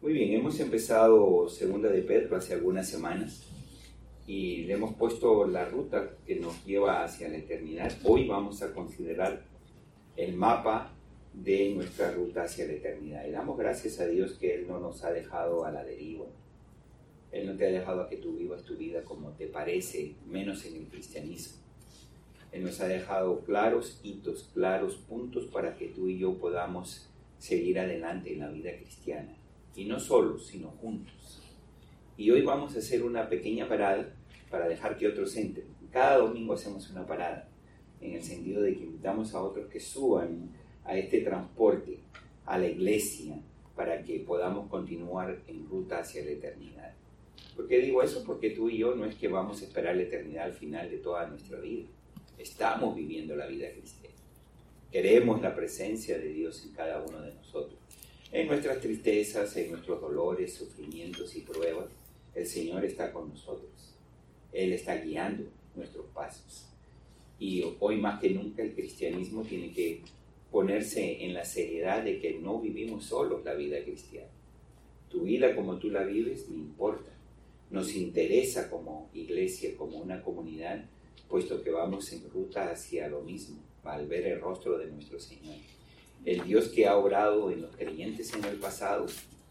Muy bien, hemos empezado Segunda de Pedro hace algunas semanas y le hemos puesto la ruta que nos lleva hacia la eternidad. Hoy vamos a considerar el mapa de nuestra ruta hacia la eternidad. Y damos gracias a Dios que Él no nos ha dejado a la deriva. Él no te ha dejado a que tú vivas tu vida como te parece, menos en el cristianismo. Él nos ha dejado claros hitos, claros puntos para que tú y yo podamos seguir adelante en la vida cristiana. Y no solos, sino juntos. Y hoy vamos a hacer una pequeña parada para dejar que otros entren. Cada domingo hacemos una parada, en el sentido de que invitamos a otros que suban a este transporte, a la iglesia, para que podamos continuar en ruta hacia la eternidad. ¿Por qué digo eso? Porque tú y yo no es que vamos a esperar la eternidad al final de toda nuestra vida. Estamos viviendo la vida cristiana. Queremos la presencia de Dios en cada uno de nosotros. En nuestras tristezas, en nuestros dolores, sufrimientos y pruebas, el Señor está con nosotros. Él está guiando nuestros pasos. Y hoy más que nunca el cristianismo tiene que ponerse en la seriedad de que no vivimos solos la vida cristiana. Tu vida como tú la vives no importa. Nos interesa como iglesia, como una comunidad, puesto que vamos en ruta hacia lo mismo, al ver el rostro de nuestro Señor. El Dios que ha obrado en los creyentes en el pasado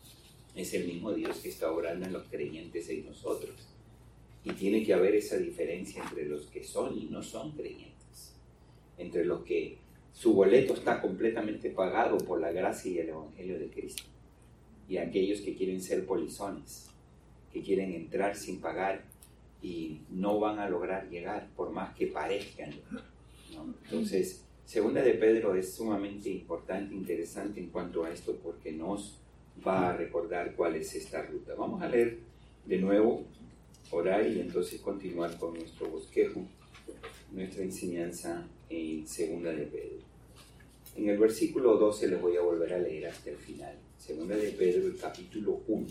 es el mismo Dios que está obrando en los creyentes en nosotros. Y tiene que haber esa diferencia entre los que son y no son creyentes. Entre los que su boleto está completamente pagado por la gracia y el Evangelio de Cristo. Y aquellos que quieren ser polizones, que quieren entrar sin pagar y no van a lograr llegar por más que parezcan, ¿no? Entonces, Segunda de Pedro es sumamente importante, interesante en cuanto a esto, porque nos va a recordar cuál es esta ruta. Vamos a leer de nuevo, orar y entonces continuar con nuestro bosquejo, nuestra enseñanza en Segunda de Pedro. En el versículo 12 les voy a volver a leer hasta el final. Segunda de Pedro, el capítulo 1.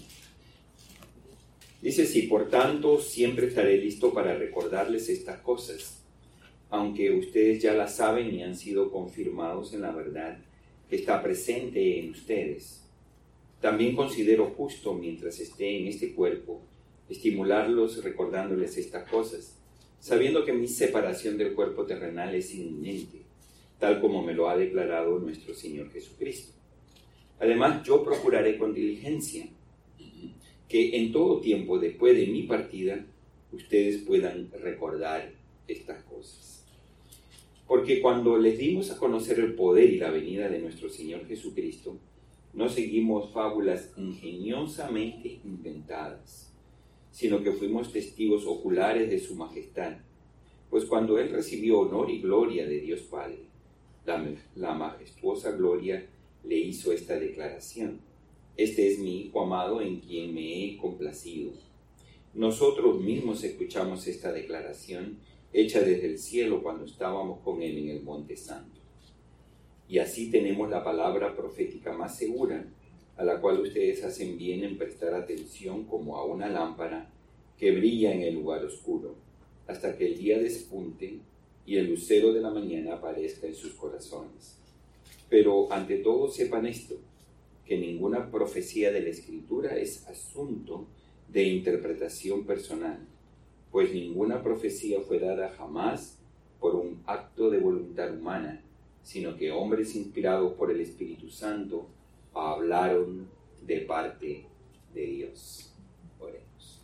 Dice así: por tanto, siempre estaré listo para recordarles estas cosas, aunque ustedes ya las saben y han sido confirmados en la verdad que está presente en ustedes. También considero justo, mientras esté en este cuerpo, estimularlos recordándoles estas cosas, sabiendo que mi separación del cuerpo terrenal es inminente, tal como me lo ha declarado nuestro Señor Jesucristo. Además, yo procuraré con diligencia que en todo tiempo después de mi partida, ustedes puedan recordar estas cosas. Porque cuando les dimos a conocer el poder y la venida de nuestro Señor Jesucristo, no seguimos fábulas ingeniosamente inventadas, sino que fuimos testigos oculares de su majestad. Pues cuando Él recibió honor y gloria de Dios Padre, la majestuosa gloria le hizo esta declaración: este es mi Hijo amado en quien me he complacido. Nosotros mismos escuchamos esta declaración hecha desde el cielo cuando estábamos con Él en el Monte Santo. Y así tenemos la palabra profética más segura, a la cual ustedes hacen bien en prestar atención como a una lámpara que brilla en el lugar oscuro, hasta que el día despunte y el lucero de la mañana aparezca en sus corazones. Pero ante todo sepan esto, que ninguna profecía de la Escritura es asunto de interpretación personal, pues ninguna profecía fue dada jamás por un acto de voluntad humana, sino que hombres inspirados por el Espíritu Santo hablaron de parte de Dios. Oremos.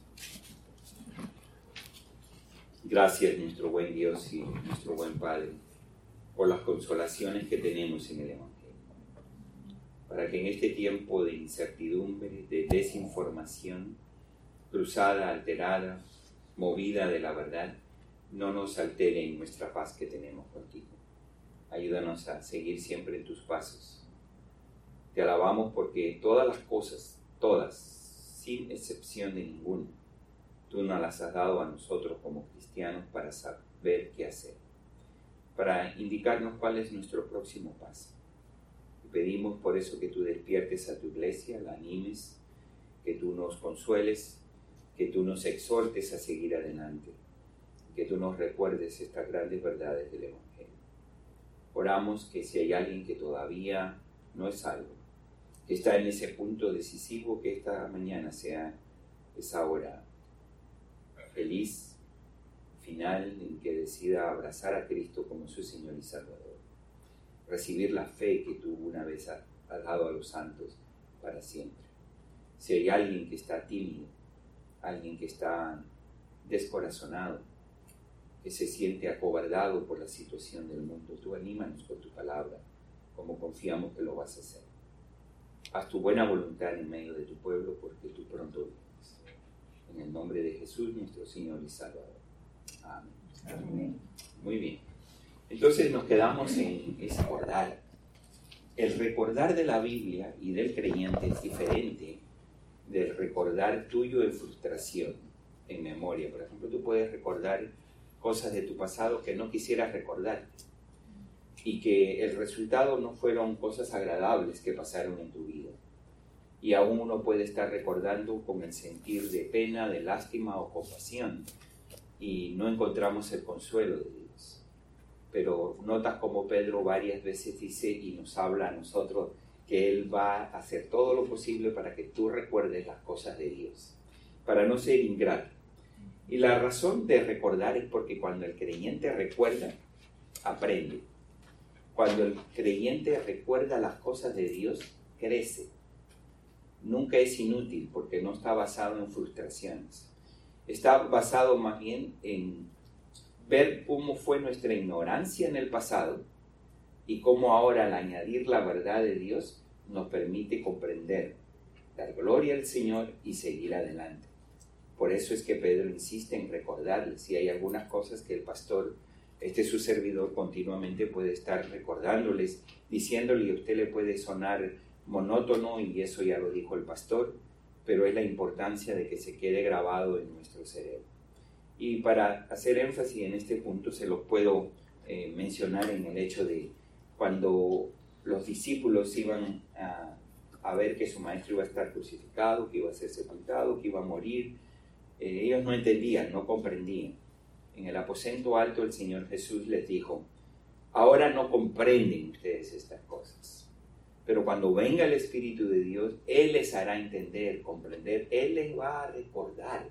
Gracias, nuestro buen Dios y nuestro buen Padre, por las consolaciones que tenemos en el Evangelio, para que en este tiempo de incertidumbre, de desinformación, cruzada, alterada, movida de la verdad, no nos altere en nuestra paz que tenemos contigo. Ayúdanos a seguir siempre en tus pasos. Te alabamos porque todas las cosas, todas, sin excepción de ninguna, tú nos las has dado a nosotros como cristianos para saber qué hacer, para indicarnos cuál es nuestro próximo paso. Y pedimos por eso que tú despiertes a tu iglesia, la animes, que tú nos consueles, que tú nos exhortes a seguir adelante, que tú nos recuerdes estas grandes verdades del Evangelio. Oramos que si hay alguien que todavía no es salvo, que está en ese punto decisivo, que esta mañana sea esa hora feliz, final, en que decida abrazar a Cristo como su Señor y Salvador. Recibir la fe que tú una vez has dado a los santos para siempre. Si hay alguien que está tímido, alguien que está descorazonado, que se siente acobardado por la situación del mundo, tú anímanos con tu palabra, como confiamos que lo vas a hacer. Haz tu buena voluntad en medio de tu pueblo, porque tú pronto vienes. En el nombre de Jesús, nuestro Señor y Salvador. Amén. Amén. Muy bien. Entonces nos quedamos en ese recordar. El recordar de la Biblia y del creyente es diferente del recordar tuyo en frustración, en memoria. Por ejemplo, tú puedes recordar cosas de tu pasado que no quisieras recordar y que el resultado no fueron cosas agradables que pasaron en tu vida. Y aún uno puede estar recordando con el sentir de pena, de lástima o compasión, y no encontramos el consuelo de Dios. Pero notas como Pedro varias veces dice y nos habla a nosotros que Él va a hacer todo lo posible para que tú recuerdes las cosas de Dios, para no ser ingrato. Y la razón de recordar es porque cuando el creyente recuerda, aprende. Cuando el creyente recuerda las cosas de Dios, crece. Nunca es inútil porque no está basado en frustraciones. Está basado más bien en ver cómo fue nuestra ignorancia en el pasado y cómo ahora al añadir la verdad de Dios nos permite comprender, dar gloria al Señor y seguir adelante. Por eso es que Pedro insiste en recordarles, y hay algunas cosas que el pastor, su servidor, continuamente puede estar recordándoles, diciéndole, y a usted le puede sonar monótono, y eso ya lo dijo el pastor, pero es la importancia de que se quede grabado en nuestro cerebro. Y para hacer énfasis en este punto se los puedo mencionar en el hecho de cuando los discípulos iban a ver que su maestro iba a estar crucificado, que iba a ser sepultado, que iba a morir. Ellos no entendían, no comprendían. En el aposento alto el Señor Jesús les dijo, ahora no comprenden ustedes estas cosas, pero cuando venga el Espíritu de Dios, Él les hará entender, comprender, Él les va a recordar.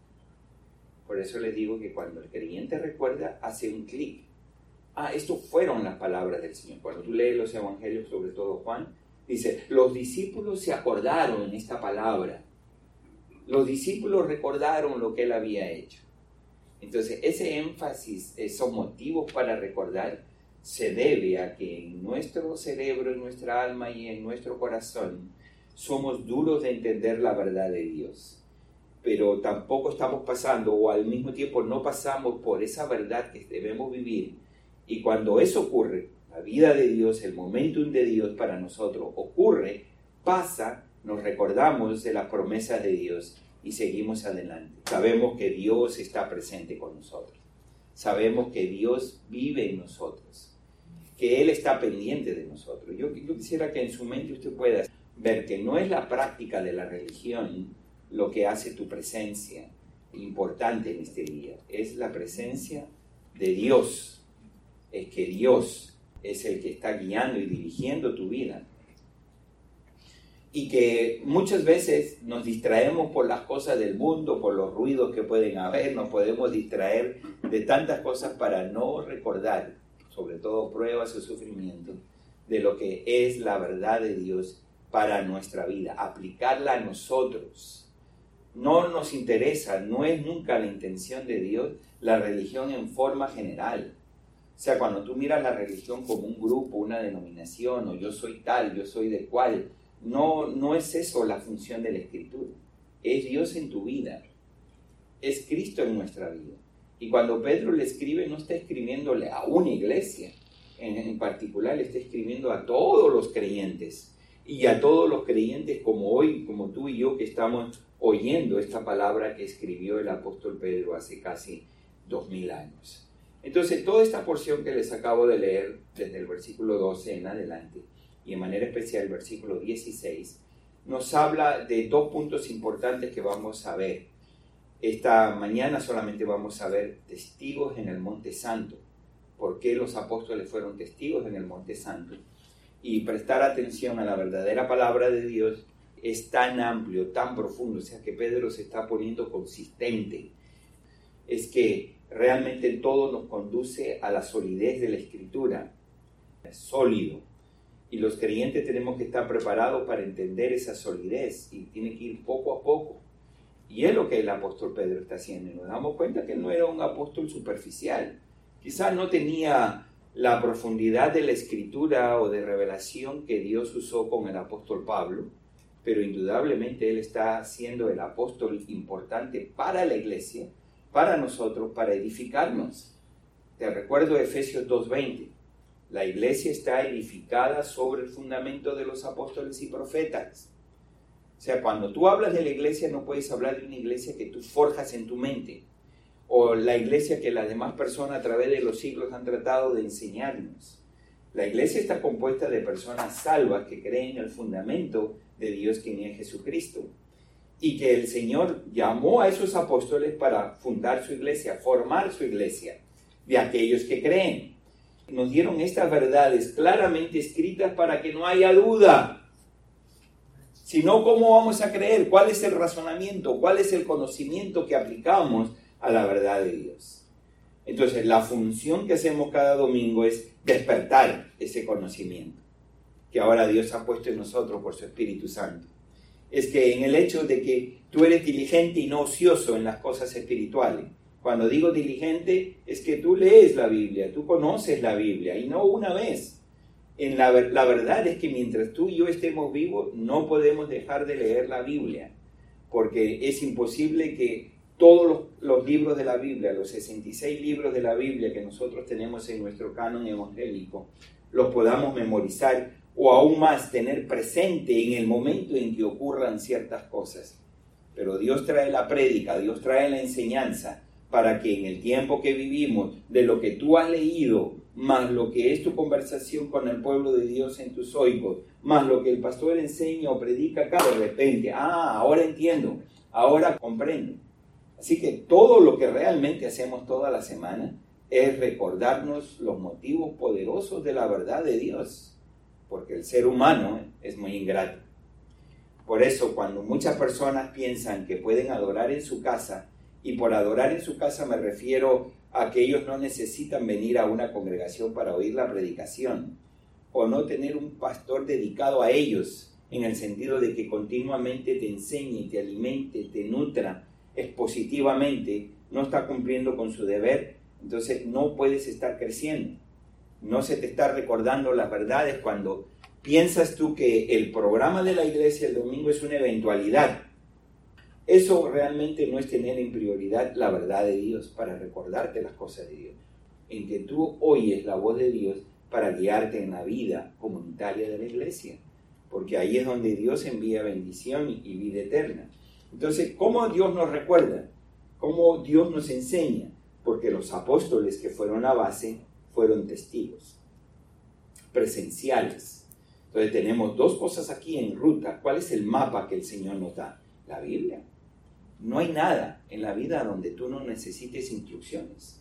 Por eso les digo que cuando el creyente recuerda, hace un clic. Estos fueron las palabras del Señor. Cuando tú lees los evangelios, sobre todo Juan, dice, los discípulos se acordaron en esta palabra. Los discípulos recordaron lo que Él había hecho. Entonces, ese énfasis, esos motivos para recordar, se debe a que en nuestro cerebro, en nuestra alma y en nuestro corazón, somos duros de entender la verdad de Dios. Pero tampoco estamos pasando, o al mismo tiempo no pasamos por esa verdad que debemos vivir. Y cuando eso ocurre, la vida de Dios, el momentum de Dios para nosotros ocurre, pasa, nos recordamos de las promesas de Dios y seguimos adelante. Sabemos que Dios está presente con nosotros. Sabemos que Dios vive en nosotros, que Él está pendiente de nosotros. Yo quisiera que en su mente usted pueda ver que no es la práctica de la religión lo que hace tu presencia importante en este día. Es la presencia de Dios. Es que Dios es el que está guiando y dirigiendo tu vida. Y que muchas veces nos distraemos por las cosas del mundo, por los ruidos que pueden haber, nos podemos distraer de tantas cosas para no recordar, sobre todo pruebas o sufrimientos, de lo que es la verdad de Dios para nuestra vida, aplicarla a nosotros. No nos interesa, no es nunca la intención de Dios la religión en forma general. O sea, cuando tú miras la religión como un grupo, una denominación, o yo soy tal, yo soy de cual, no es eso la función de la Escritura. Es Dios en tu vida. Es Cristo en nuestra vida. Y cuando Pedro le escribe, no está escribiéndole a una iglesia en particular, le está escribiendo a todos los creyentes. Y a todos los creyentes como hoy, como tú y yo, que estamos oyendo esta palabra que escribió el apóstol Pedro hace casi 2000 años. Entonces, toda esta porción que les acabo de leer, desde el versículo 12 en adelante, y en manera especial el versículo 16, nos habla de dos puntos importantes que vamos a ver. Esta mañana solamente vamos a ver testigos en el Monte Santo. ¿Por qué los apóstoles fueron testigos en el Monte Santo? y prestar atención a la verdadera palabra de Dios es tan amplio, tan profundo, o sea que Pedro se está poniendo consistente. Es que realmente todo nos conduce a la solidez de la Escritura, es sólido. Y los creyentes tenemos que estar preparados para entender esa solidez y tiene que ir poco a poco. Y es lo que el apóstol Pedro está haciendo. Y nos damos cuenta que no era un apóstol superficial. Quizás no tenía la profundidad de la Escritura o de revelación que Dios usó con el apóstol Pablo, pero indudablemente él está siendo el apóstol importante para la iglesia, para nosotros, para edificarnos. Te recuerdo Efesios 2:20. La iglesia está edificada sobre el fundamento de los apóstoles y profetas. O sea, cuando tú hablas de la iglesia, no puedes hablar de una iglesia que tú forjas en tu mente, o la iglesia que las demás personas a través de los siglos han tratado de enseñarnos. La iglesia está compuesta de personas salvas que creen en el fundamento de Dios, quien es Jesucristo, y que el Señor llamó a esos apóstoles para fundar su iglesia, formar su iglesia, de aquellos que creen. Nos dieron estas verdades claramente escritas para que no haya duda. Si no, ¿cómo vamos a creer? ¿Cuál es el razonamiento? ¿Cuál es el conocimiento que aplicamos a la verdad de Dios? Entonces, la función que hacemos cada domingo es despertar ese conocimiento que ahora Dios ha puesto en nosotros por su Espíritu Santo. Es que en el hecho de que tú eres diligente y no ocioso en las cosas espirituales. Cuando digo diligente, es que tú lees la Biblia, tú conoces la Biblia, y no una vez. La verdad es que mientras tú y yo estemos vivos, no podemos dejar de leer la Biblia, porque es imposible que todos los libros de la Biblia, los 66 libros de la Biblia que nosotros tenemos en nuestro canon evangélico, los podamos memorizar o aún más tener presente en el momento en que ocurran ciertas cosas. Pero Dios trae la prédica, Dios trae la enseñanza, para que en el tiempo que vivimos, de lo que tú has leído, más lo que es tu conversación con el pueblo de Dios en tus oídos, más lo que el pastor enseña o predica acá, de repente, ahora entiendo, ahora comprendo. Así que todo lo que realmente hacemos toda la semana es recordarnos los motivos poderosos de la verdad de Dios, porque el ser humano es muy ingrato. Por eso, cuando muchas personas piensan que pueden adorar en su casa, y por adorar en su casa me refiero a que ellos no necesitan venir a una congregación para oír la predicación, o no tener un pastor dedicado a ellos, en el sentido de que continuamente te enseñe, te alimente, te nutra expositivamente, no está cumpliendo con su deber, entonces no puedes estar creciendo. No se te está recordando las verdades cuando piensas tú que el programa de la iglesia el domingo es una eventualidad. Eso realmente no es tener en prioridad la verdad de Dios para recordarte las cosas de Dios, en que tú oyes la voz de Dios para guiarte en la vida comunitaria de la iglesia, porque ahí es donde Dios envía bendición y vida eterna. Entonces, ¿cómo Dios nos recuerda? ¿Cómo Dios nos enseña? Porque los apóstoles que fueron la base fueron testigos presenciales. Entonces tenemos dos cosas aquí en ruta. ¿Cuál es el mapa que el Señor nos da? La Biblia. No hay nada en la vida donde tú no necesites instrucciones.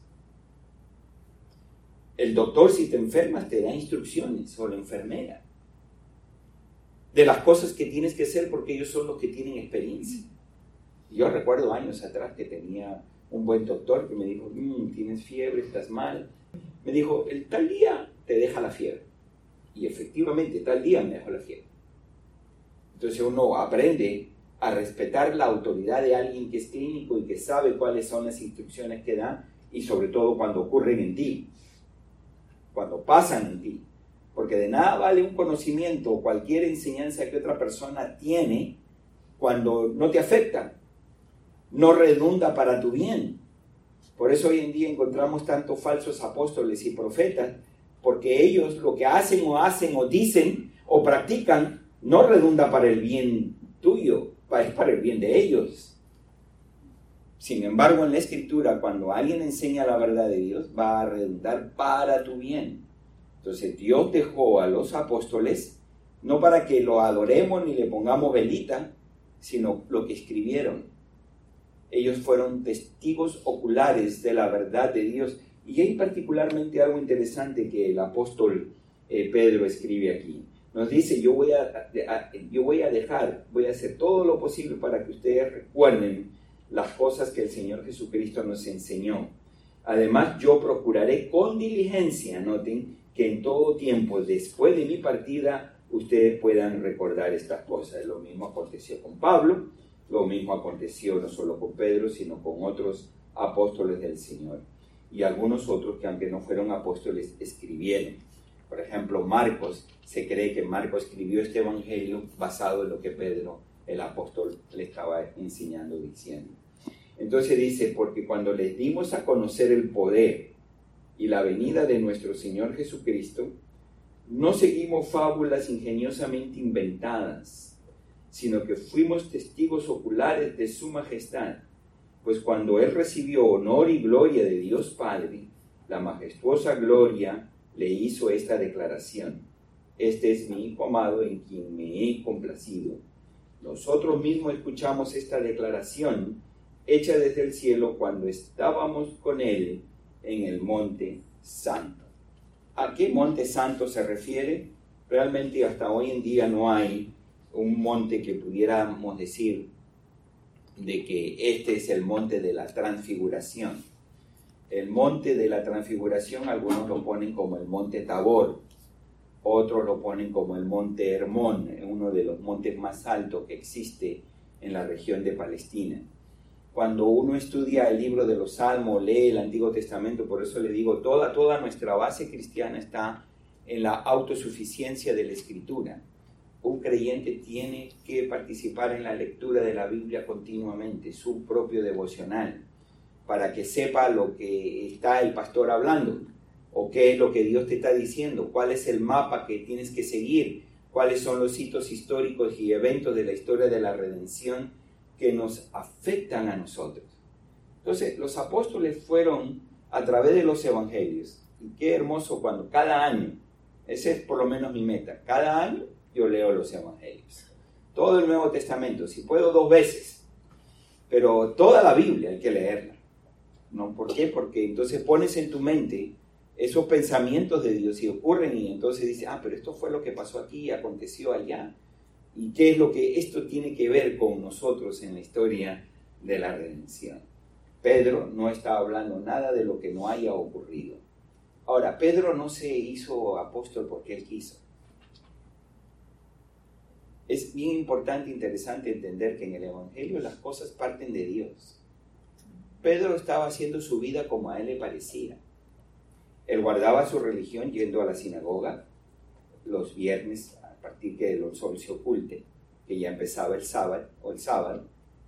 El doctor, si te enfermas, te da instrucciones, o la enfermera, de las cosas que tienes que hacer, porque ellos son los que tienen experiencia. Yo recuerdo años atrás que tenía un buen doctor que me dijo, tienes fiebre, estás mal. Me dijo, el tal día te deja la fiebre. Y efectivamente, tal día me dejó la fiebre. Entonces uno aprende a respetar la autoridad de alguien que es clínico y que sabe cuáles son las instrucciones que da, y sobre todo cuando ocurren en ti, cuando pasan en ti. Porque de nada vale un conocimiento o cualquier enseñanza que otra persona tiene cuando no te afecta, no redunda para tu bien. Por eso hoy en día encontramos tantos falsos apóstoles y profetas, porque ellos lo que hacen o dicen o practican no redunda para el bien tuyo, es para el bien de ellos. Sin embargo, en la Escritura, cuando alguien enseña la verdad de Dios, va a redundar para tu bien. Entonces, Dios dejó a los apóstoles no para que lo adoremos ni le pongamos velita, sino lo que escribieron. Ellos fueron testigos oculares de la verdad de Dios. Y hay particularmente algo interesante que el apóstol Pedro escribe aquí. Nos dice, yo voy a hacer todo lo posible para que ustedes recuerden las cosas que el Señor Jesucristo nos enseñó. Además, yo procuraré con diligencia, noten, que en todo tiempo, después de mi partida, ustedes puedan recordar estas cosas. Lo mismo aconteció con Pablo, lo mismo aconteció no solo con Pedro, sino con otros apóstoles del Señor. Y algunos otros que, aunque no fueron apóstoles, escribieron. Por ejemplo, Marcos, se cree que Marcos escribió este evangelio basado en lo que Pedro, el apóstol, le estaba enseñando, diciendo. Entonces dice, porque cuando les dimos a conocer el poder y la venida de nuestro Señor Jesucristo, no seguimos fábulas ingeniosamente inventadas, sino que fuimos testigos oculares de su majestad. Pues cuando Él recibió honor y gloria de Dios Padre, la majestuosa gloria le hizo esta declaración: este es mi Hijo amado en quien me he complacido. Nosotros mismos escuchamos esta declaración hecha desde el cielo cuando estábamos con Él en el Monte Santo. ¿A qué Monte Santo se refiere? Realmente hasta hoy en día no hay un monte que pudiéramos decir de que este es el monte de la transfiguración. El monte de la transfiguración algunos lo ponen como el monte Tabor, otros lo ponen como el monte Hermón, uno de los montes más altos que existe en la región de Palestina. Cuando uno estudia el libro de los Salmos, lee el Antiguo Testamento, por eso le digo, toda nuestra base cristiana está en la autosuficiencia de la Escritura. Un creyente tiene que participar en la lectura de la Biblia continuamente, su propio devocional, para que sepa lo que está el pastor hablando, o qué es lo que Dios te está diciendo, cuál es el mapa que tienes que seguir, cuáles son los hitos históricos y eventos de la historia de la redención que nos afectan a nosotros. Entonces, los apóstoles fueron a través de los evangelios, y qué hermoso cuando cada año, ese es por lo menos mi meta, cada año yo leo los evangelios, todo el Nuevo Testamento, si puedo 2 veces, pero toda la Biblia hay que leerla, ¿no? ¿Por qué? Porque entonces pones en tu mente esos pensamientos de Dios y ocurren y entonces dices, pero esto fue lo que pasó aquí, aconteció allá, y qué es lo que esto tiene que ver con nosotros en la historia de la redención. Pedro no está hablando nada de lo que no haya ocurrido. Ahora, Pedro no se hizo apóstol porque él quiso. Es bien importante e interesante entender que en el Evangelio las cosas parten de Dios. Pedro estaba haciendo su vida como a él le parecía. Él guardaba su religión yendo a la sinagoga los viernes a partir que el sol se oculte, que ya empezaba el sábado,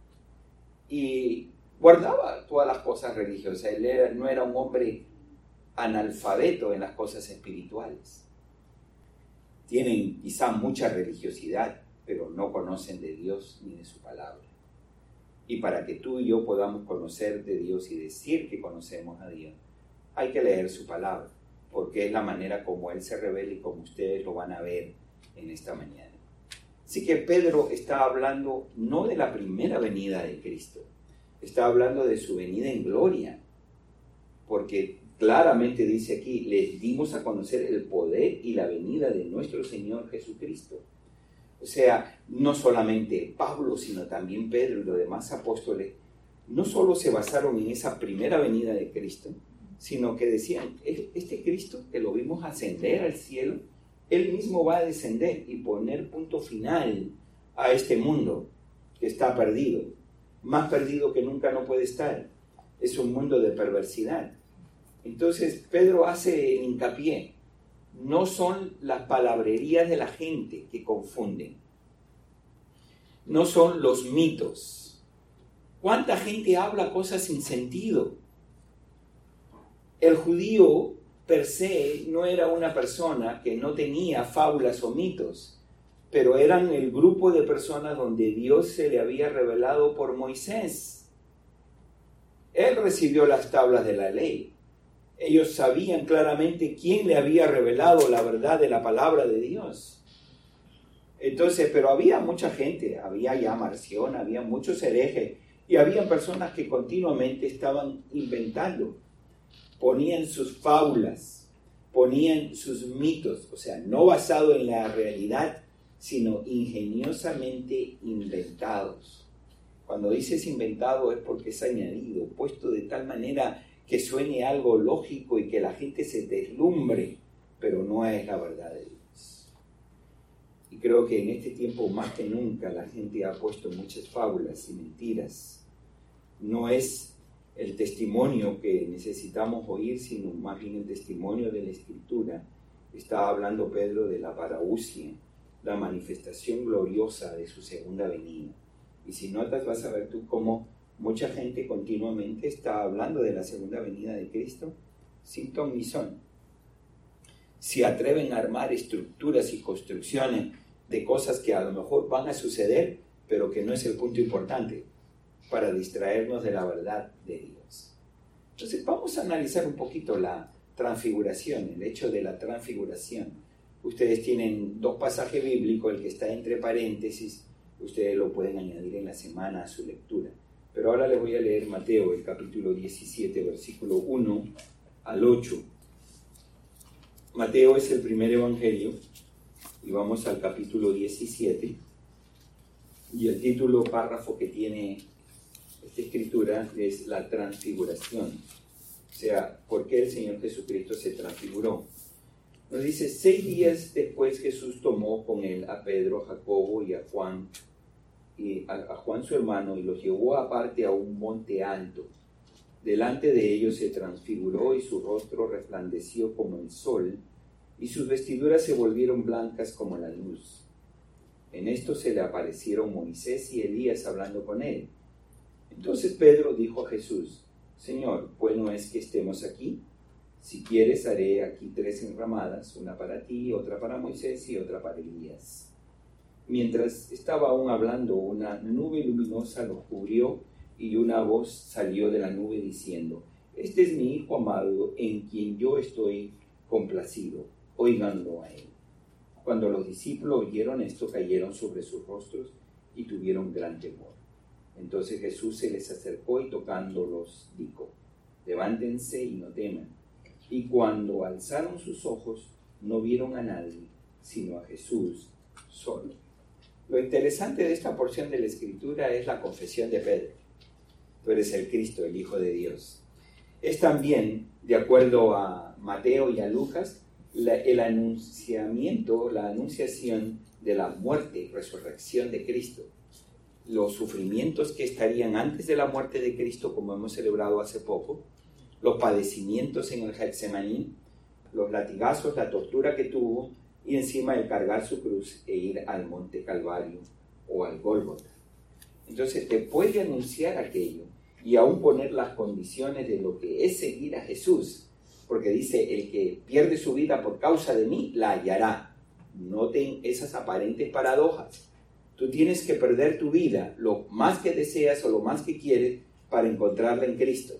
y guardaba todas las cosas religiosas. Él no era un hombre analfabeto en las cosas espirituales. Tienen quizá mucha religiosidad, pero no conocen de Dios ni de su palabra. Y para que tú y yo podamos conocer de Dios y decir que conocemos a Dios, hay que leer su palabra, porque es la manera como Él se revela y como ustedes lo van a ver en esta mañana. Así que Pedro está hablando no de la primera venida de Cristo, está hablando de su venida en gloria, porque claramente dice aquí, les dimos a conocer el poder y la venida de nuestro Señor Jesucristo. O sea, no solamente Pablo, sino también Pedro y los demás apóstoles, no solo se basaron en esa primera venida de Cristo, sino que decían, este Cristo que lo vimos ascender al cielo, Él mismo va a descender y poner punto final a este mundo que está perdido, más perdido que nunca no puede estar. Es un mundo de perversidad. Entonces Pedro hace hincapié, no son las palabrerías de la gente que confunden, no son los mitos. ¿Cuánta gente habla cosas sin sentido? El judío per se no era una persona que no tenía fábulas o mitos, pero eran el grupo de personas donde Dios se le había revelado por Moisés. Él recibió las tablas de la ley. Ellos sabían claramente quién le había revelado la verdad de la palabra de Dios. Entonces, pero había mucha gente, había ya Marción, había muchos herejes, y había personas que continuamente estaban inventando, ponían sus fábulas, ponían sus mitos, o sea, no basado en la realidad, sino ingeniosamente inventados. Cuando dices inventado es porque es añadido, puesto de tal manera que suene algo lógico y que la gente se deslumbre, pero no es la verdad de Dios. Y creo que en este tiempo más que nunca la gente ha puesto muchas fábulas y mentiras. No es el testimonio que necesitamos oír, sino más bien el testimonio de la Escritura. Estaba hablando Pedro de la parausia, la manifestación gloriosa de su segunda venida. Y si notas, vas a ver tú cómo mucha gente continuamente está hablando de la segunda venida de Cristo sin ton ni son. Se atreven a armar estructuras y construcciones de cosas que a lo mejor van a suceder, pero que no es el punto importante, para distraernos de la verdad de Dios. Entonces vamos a analizar un poquito la transfiguración, el hecho de la transfiguración. Ustedes tienen 2 pasajes bíblicos, el que está entre paréntesis, ustedes lo pueden añadir en la semana a su lectura. Pero ahora les voy a leer Mateo, el capítulo 17, versículo 1 al 8. Mateo es el primer evangelio, y vamos al capítulo 17, y el título, párrafo que tiene esta escritura es la transfiguración. O sea, ¿por qué el Señor Jesucristo se transfiguró? Nos dice, 6 días después Jesús tomó con él a Pedro, a Jacobo y a Juan su hermano, y los llevó aparte a un monte alto. Delante de ellos se transfiguró y su rostro resplandeció como el sol, y sus vestiduras se volvieron blancas como la luz. En esto se le aparecieron Moisés y Elías hablando con él. Entonces Pedro dijo a Jesús, Señor, bueno es que estemos aquí. Si quieres, haré aquí 3 enramadas, una para ti, otra para Moisés y otra para Elías. Mientras estaba aún hablando, una nube luminosa los cubrió y una voz salió de la nube diciendo, este es mi Hijo amado en quien yo estoy complacido, óiganlo a él. Cuando los discípulos oyeron esto, cayeron sobre sus rostros y tuvieron gran temor. Entonces Jesús se les acercó y tocándolos dijo, levántense y no teman. Y cuando alzaron sus ojos, no vieron a nadie, sino a Jesús solo. Lo interesante de esta porción de la Escritura es la confesión de Pedro. Tú eres el Cristo, el Hijo de Dios. Es también, de acuerdo a Mateo y a Lucas, el anunciamiento, la anunciación de la muerte y resurrección de Cristo. Los sufrimientos que estarían antes de la muerte de Cristo, como hemos celebrado hace poco, los padecimientos en el Getsemaní, los latigazos, la tortura que tuvo, y encima el cargar su cruz e ir al monte Calvario o al Gólgota. Entonces, después de anunciar aquello y aún poner las condiciones de lo que es seguir a Jesús, porque dice, el que pierde su vida por causa de mí, la hallará. Noten esas aparentes paradojas. Tú tienes que perder tu vida, lo más que deseas o lo más que quieres, para encontrarla en Cristo.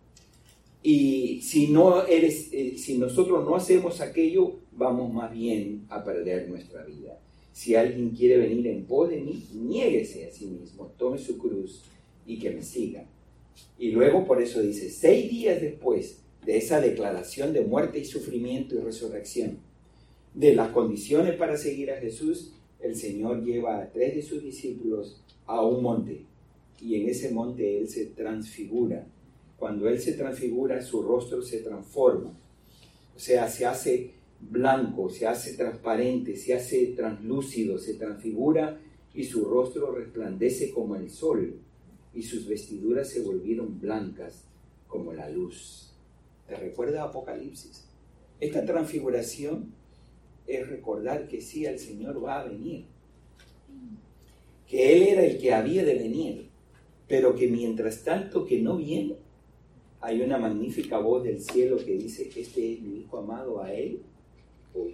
Y si nosotros no hacemos aquello, vamos más bien a perder nuestra vida. Si alguien quiere venir en pos de mí, niéguese a sí mismo, tome su cruz y que me siga. Y luego por eso dice, 6 días después de esa declaración de muerte y sufrimiento y resurrección, de las condiciones para seguir a Jesús, el Señor lleva a 3 de sus discípulos a un monte, y en ese monte Él se transfigura. Cuando Él se transfigura, su rostro se transforma, o sea, se hace blanco, se hace transparente, se hace translúcido, se transfigura y su rostro resplandece como el sol y sus vestiduras se volvieron blancas como la luz. ¿Te recuerda Apocalipsis? Esta transfiguración es recordar que sí, el Señor va a venir, que Él era el que había de venir, pero que mientras tanto que no viene, hay una magnífica voz del cielo que dice, este es mi Hijo amado, a Él oí.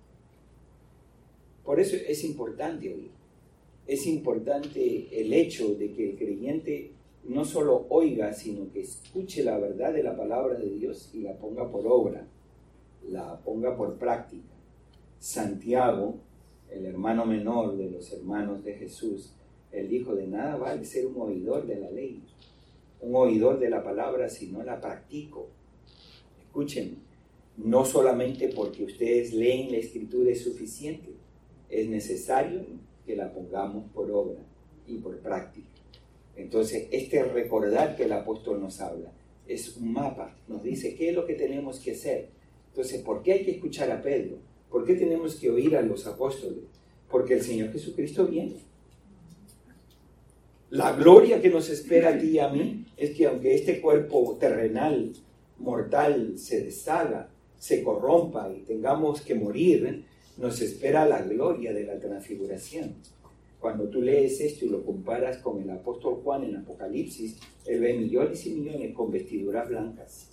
Por eso es importante oír. Es importante el hecho de que el creyente no solo oiga, sino que escuche la verdad de la palabra de Dios y la ponga por obra, la ponga por práctica. Santiago, el hermano menor de los hermanos de Jesús, él dijo, de nada vale ser un oidor de la ley, un oidor de la palabra si no la practico. Escúchenme, No solamente porque ustedes leen la Escritura es suficiente, es necesario que la pongamos por obra y por práctica. Entonces, este recordar que el apóstol nos habla es un mapa, nos dice qué es lo que tenemos que hacer. Entonces, ¿por qué hay que escuchar a Pedro? ¿Por qué tenemos que oír a los apóstoles? Porque el Señor Jesucristo viene. La gloria que nos espera a ti y a mí es que aunque este cuerpo terrenal, mortal, se deshaga, se corrompa y tengamos que morir, nos espera la gloria de la transfiguración. Cuando tú lees esto y lo comparas con el apóstol Juan en Apocalipsis, él ve millones y millones con vestiduras blancas.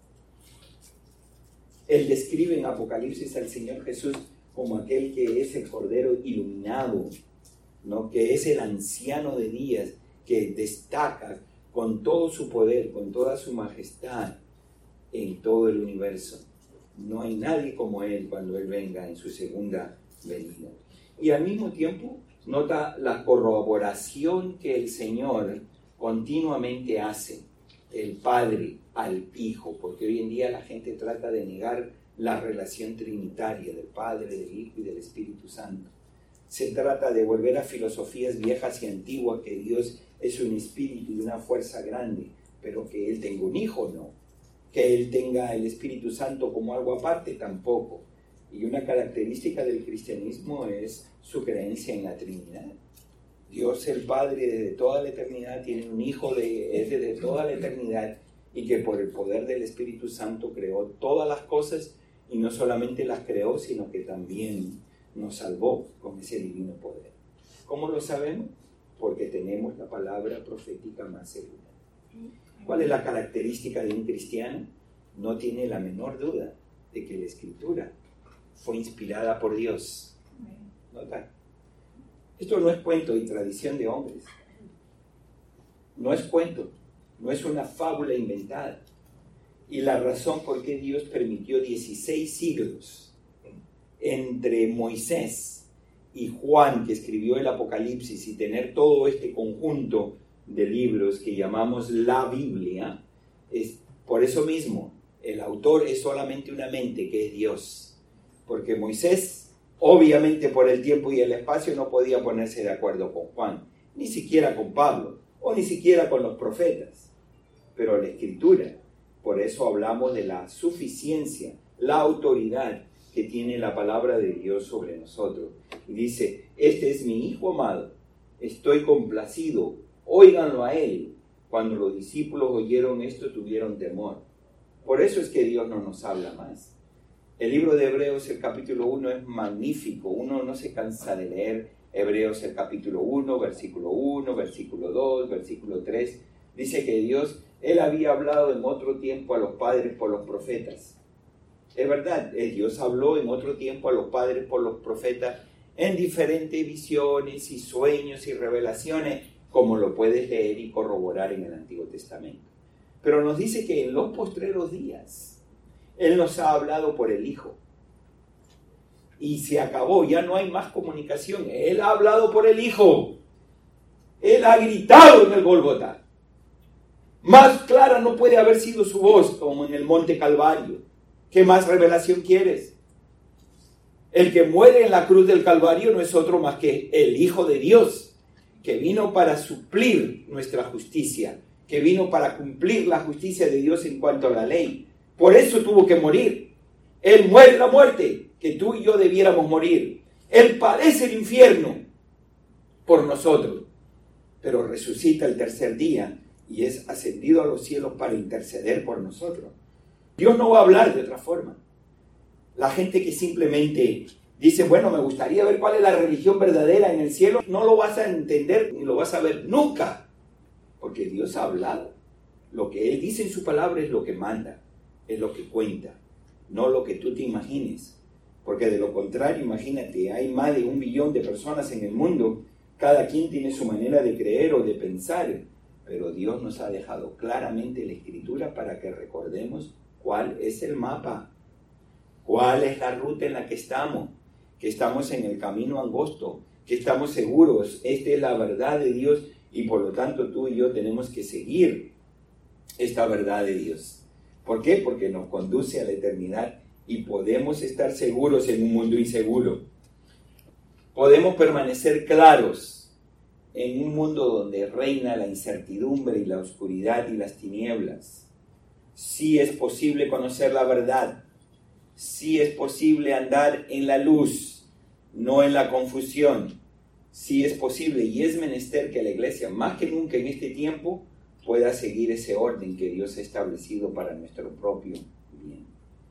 Él describe en Apocalipsis al Señor Jesús como aquel que es el Cordero iluminado, ¿no? Que es el anciano de días, que destaca con todo su poder, con toda su majestad en todo el universo. No hay nadie como Él cuando Él venga en su segunda venida. Y al mismo tiempo nota la corroboración que el Señor continuamente hace, el Padre al Hijo, porque hoy en día la gente trata de negar la relación trinitaria del Padre, del Hijo y del Espíritu Santo. Se trata de volver a filosofías viejas y antiguas, que Dios es un espíritu y una fuerza grande, pero que Él tenga un hijo, no. Que Él tenga el Espíritu Santo como algo aparte, tampoco. Y una característica del cristianismo es su creencia en la Trinidad. Dios el Padre desde toda la eternidad tiene un hijo desde toda la eternidad, y que por el poder del Espíritu Santo creó todas las cosas, y no solamente las creó, sino que también nos salvó con ese divino poder. ¿Cómo lo sabemos? Porque tenemos la palabra profética más segura. ¿Cuál es la característica de un cristiano? No tiene la menor duda de que la Escritura fue inspirada por Dios. ¿Nota? Esto no es cuento y tradición de hombres. No es cuento, no es una fábula inventada. Y la razón por qué Dios permitió 16 siglos entre Moisés y Juan, que escribió el Apocalipsis, y tener todo este conjunto de libros que llamamos la Biblia, es por eso mismo, el autor es solamente una mente, que es Dios. Porque Moisés, obviamente por el tiempo y el espacio, no podía ponerse de acuerdo con Juan, ni siquiera con Pablo, o ni siquiera con los profetas. Pero la Escritura, por eso hablamos de la suficiencia, la autoridad que tiene la palabra de Dios sobre nosotros. Y dice, este es mi Hijo amado, estoy complacido, óiganlo a Él. Cuando los discípulos oyeron esto, tuvieron temor. Por eso es que Dios no nos habla más. El libro de Hebreos, el capítulo 1, es magnífico. Uno no se cansa de leer Hebreos, el capítulo 1, versículo 1, versículo 2, versículo 3. Dice que Dios, Él había hablado en otro tiempo a los padres por los profetas. Es verdad, Dios habló en otro tiempo a los padres por los profetas en diferentes visiones y sueños y revelaciones, como lo puedes leer y corroborar en el Antiguo Testamento. Pero nos dice que en los postreros días Él nos ha hablado por el Hijo. Y se acabó, ya no hay más comunicación. Él ha hablado por el Hijo. Él ha gritado en el Gólgota. Más clara no puede haber sido su voz, como en el Monte Calvario. ¿Qué más revelación quieres? El que muere en la cruz del Calvario no es otro más que el Hijo de Dios, que vino para suplir nuestra justicia, que vino para cumplir la justicia de Dios en cuanto a la ley. Por eso tuvo que morir. Él muere la muerte que tú y yo debiéramos morir. Él padece el infierno por nosotros, pero resucita el tercer día y es ascendido a los cielos para interceder por nosotros. Dios no va a hablar de otra forma. La gente que simplemente dice, bueno, me gustaría ver cuál es la religión verdadera en el cielo, no lo vas a entender ni lo vas a ver nunca, porque Dios ha hablado. Lo que Él dice en su palabra es lo que manda, es lo que cuenta, no lo que tú te imagines. Porque de lo contrario, imagínate, hay más de 1 billón de personas en el mundo, cada quien tiene su manera de creer o de pensar, pero Dios nos ha dejado claramente la Escritura para que recordemos cuál es el mapa, cuál es la ruta en la que estamos en el camino angosto, que estamos seguros, esta es la verdad de Dios y por lo tanto tú y yo tenemos que seguir esta verdad de Dios. ¿Por qué? Porque nos conduce a la eternidad y podemos estar seguros en un mundo inseguro. Podemos permanecer claros en un mundo donde reina la incertidumbre y la oscuridad y las tinieblas. Sí es posible conocer la verdad. Sí es posible andar en la luz, no en la confusión. Sí es posible y es menester que la iglesia, más que nunca en este tiempo, pueda seguir ese orden que Dios ha establecido para nuestro propio bien.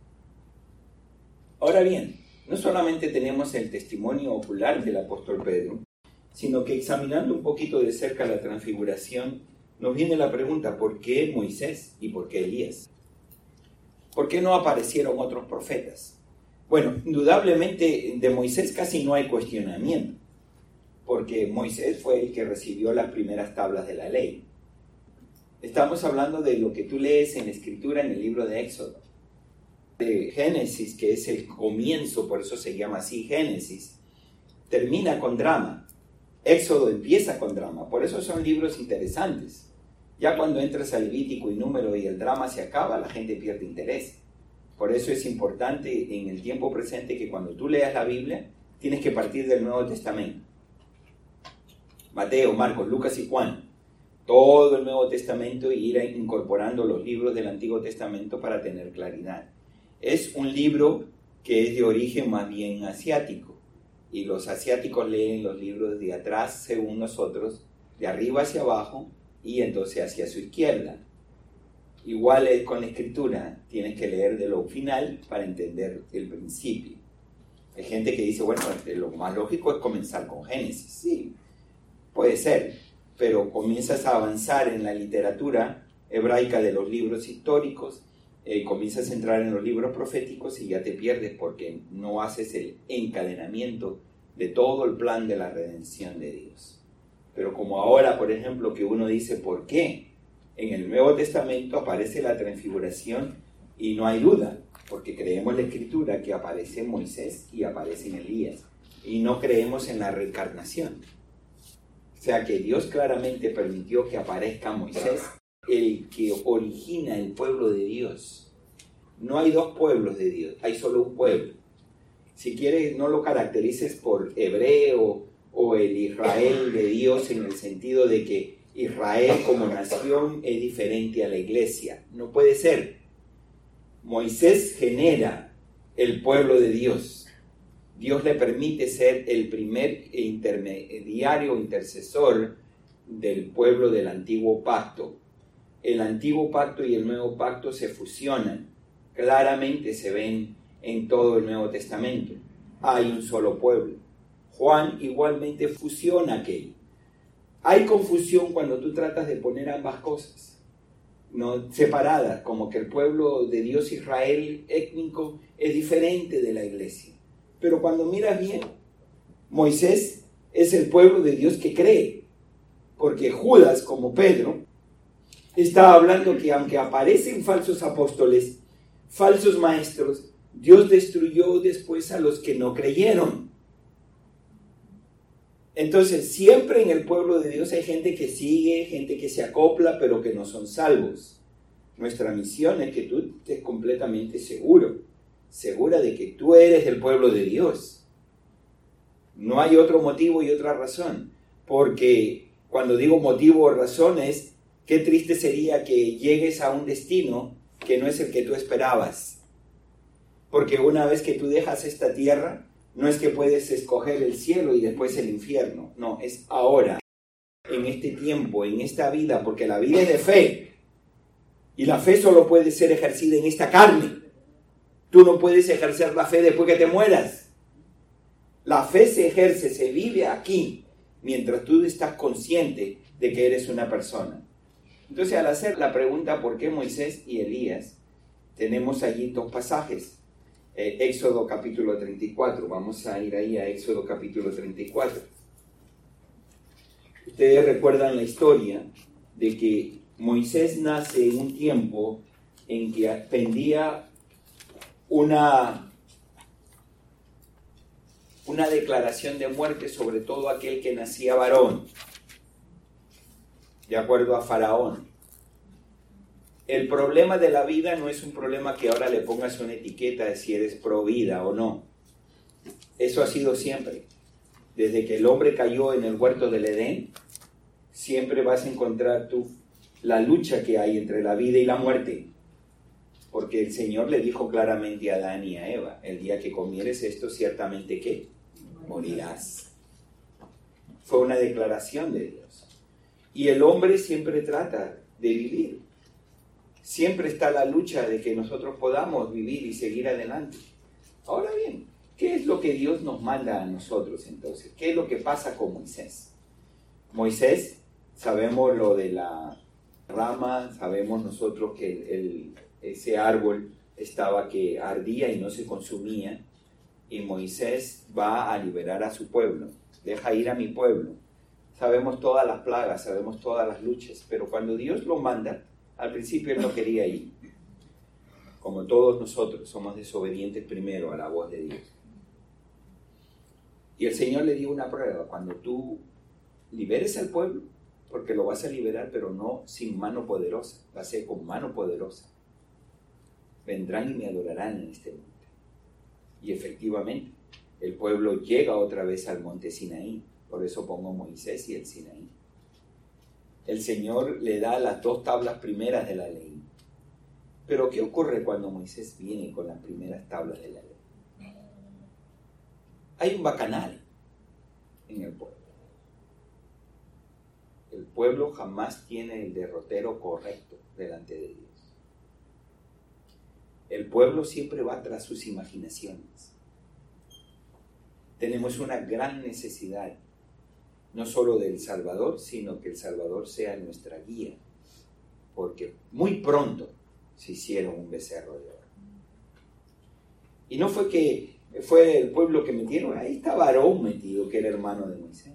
Ahora bien, no solamente tenemos el testimonio ocular del apóstol Pedro, sino que examinando un poquito de cerca la transfiguración, nos viene la pregunta, ¿por qué Moisés y por qué Elías? ¿Por qué no aparecieron otros profetas? Bueno, indudablemente de Moisés casi no hay cuestionamiento, porque Moisés fue el que recibió las primeras tablas de la ley. Estamos hablando de lo que tú lees en la Escritura en el libro de Éxodo. De Génesis, que es el comienzo, por eso se llama así Génesis, termina con drama. Éxodo empieza con drama, por eso son libros interesantes. Ya cuando entras a Levítico y Número y el drama se acaba, la gente pierde interés. Por eso es importante en el tiempo presente que cuando tú leas la Biblia, tienes que partir del Nuevo Testamento. Mateo, Marcos, Lucas y Juan. Todo el Nuevo Testamento e ir incorporando los libros del Antiguo Testamento para tener claridad. Es un libro que es de origen más bien asiático. Y los asiáticos leen los libros de atrás, según nosotros, de arriba hacia abajo, y entonces hacia su izquierda. Igual es con la escritura, tienes que leer de lo final para entender el principio. Hay gente que dice, bueno, lo más lógico es comenzar con Génesis. Sí, puede ser, pero comienzas a avanzar en la literatura hebraica de los libros históricos, comienzas a entrar en los libros proféticos y ya te pierdes porque no haces el encadenamiento de todo el plan de la redención de Dios. Pero como ahora, por ejemplo, que uno dice, ¿por qué? En el Nuevo Testamento aparece la transfiguración y no hay duda, porque creemos en la Escritura que aparece Moisés y aparece en Elías, y no creemos en la reencarnación. O sea que Dios claramente permitió que aparezca Moisés, el que origina el pueblo de Dios. No hay dos pueblos de Dios, hay solo un pueblo. Si quieres, no lo caracterices por hebreo o el Israel de Dios en el sentido de que Israel como nación es diferente a la iglesia. No puede ser. Moisés genera el pueblo de Dios. Dios le permite ser el primer intermediario, intercesor del pueblo del antiguo pacto. El antiguo pacto y el nuevo pacto se fusionan. Claramente se ven en todo el Nuevo Testamento. Hay un solo pueblo. Juan igualmente fusiona aquello. Hay confusión cuando tú tratas de poner ambas cosas, no separadas, como que el pueblo de Dios Israel étnico es diferente de la iglesia. Pero cuando miras bien, Moisés es el pueblo de Dios que cree, porque Judas, como Pedro, está hablando que aunque aparecen falsos apóstoles, falsos maestros, Dios destruyó después a los que no creyeron. Entonces, siempre en el pueblo de Dios hay gente que sigue, gente que se acopla, pero que no son salvos. Nuestra misión es que tú estés completamente segura de que tú eres del pueblo de Dios. No hay otro motivo y otra razón, porque cuando digo motivo o razón es, qué triste sería que llegues a un destino que no es el que tú esperabas. Porque una vez que tú dejas esta tierra, no es que puedes escoger el cielo y después el infierno. No, es ahora, en este tiempo, en esta vida, porque la vida es de fe. Y la fe solo puede ser ejercida en esta carne. Tú no puedes ejercer la fe después que te mueras. La fe se ejerce, se vive aquí, mientras tú estás consciente de que eres una persona. Entonces, al hacer la pregunta ¿por qué Moisés y Elías? Tenemos allí dos pasajes. Éxodo capítulo 34, vamos a ir ahí a Éxodo capítulo 34. Ustedes recuerdan la historia de que Moisés nace en un tiempo en que pendía una declaración de muerte sobre todo aquel que nacía varón, de acuerdo a Faraón. El problema de la vida no es un problema que ahora le pongas una etiqueta de si eres pro vida o no. Eso ha sido siempre. Desde que el hombre cayó en el huerto del Edén, siempre vas a encontrar tú la lucha que hay entre la vida y la muerte. Porque el Señor le dijo claramente a Adán y a Eva, el día que comieres esto, ciertamente ¿qué? Morirás. Fue una declaración de Dios. Y el hombre siempre trata de vivir. Siempre está la lucha de que nosotros podamos vivir y seguir adelante. Ahora bien, ¿qué es lo que Dios nos manda a nosotros entonces? ¿Qué es lo que pasa con Moisés? Moisés, sabemos lo de la rama, sabemos nosotros que ese árbol estaba que ardía y no se consumía, y Moisés va a liberar a su pueblo, deja ir a mi pueblo. Sabemos todas las plagas, sabemos todas las luchas, pero cuando Dios lo manda, al principio él no quería ir. Como todos nosotros somos desobedientes primero a la voz de Dios. Y el Señor le dio una prueba: cuando tú liberes al pueblo, porque lo vas a liberar, pero no sin mano poderosa, va a ser con mano poderosa. Vendrán y me adorarán en este monte. Y efectivamente, el pueblo llega otra vez al monte Sinaí. Por eso pongo Moisés y el Sinaí. El Señor le da las 2 tablas primeras de la ley. Pero ¿qué ocurre cuando Moisés viene con las primeras tablas de la ley? Hay un bacanal en el pueblo. El pueblo jamás tiene el derrotero correcto delante de Dios. El pueblo siempre va tras sus imaginaciones. Tenemos una gran necesidad, no solo del Salvador, sino que el Salvador sea nuestra guía, porque muy pronto se hicieron un becerro de oro. Y no fue que fue el pueblo que metieron, ahí estaba Aarón metido, que era hermano de Moisés.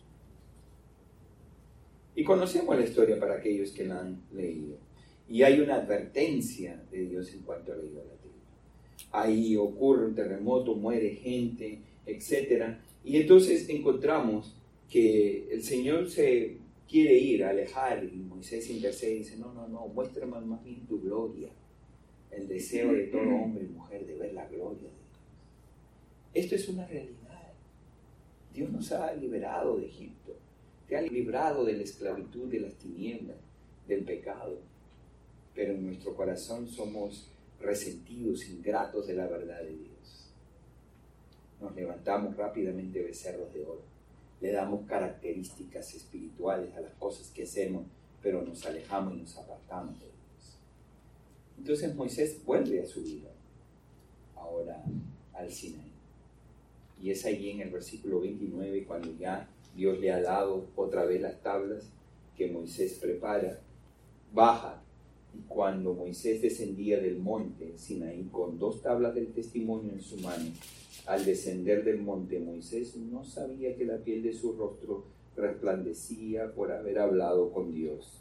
Y conocemos la historia para aquellos que la han leído. Y hay una advertencia de Dios en cuanto a la idolatría. Ahí ocurre un terremoto, muere gente, etc. Y entonces encontramos que el Señor se quiere ir, alejar, y Moisés intercede y dice, no, muéstrame más bien tu gloria. El deseo de todo hombre y mujer de ver la gloria de Dios. Esto es una realidad. Dios nos ha liberado de Egipto. Te ha librado de la esclavitud, de las tinieblas, del pecado. Pero en nuestro corazón somos resentidos, ingratos de la verdad de Dios. Nos levantamos rápidamente becerros de oro. Le damos características espirituales a las cosas que hacemos, pero nos alejamos y nos apartamos de Dios. Entonces Moisés vuelve a su vida, ahora al Sinaí. Y es allí en el versículo 29, cuando ya Dios le ha dado otra vez las tablas, que Moisés prepara, baja. Y cuando Moisés descendía del monte Sinaí con 2 tablas del testimonio en su mano, al descender del monte, Moisés no sabía que la piel de su rostro resplandecía por haber hablado con Dios.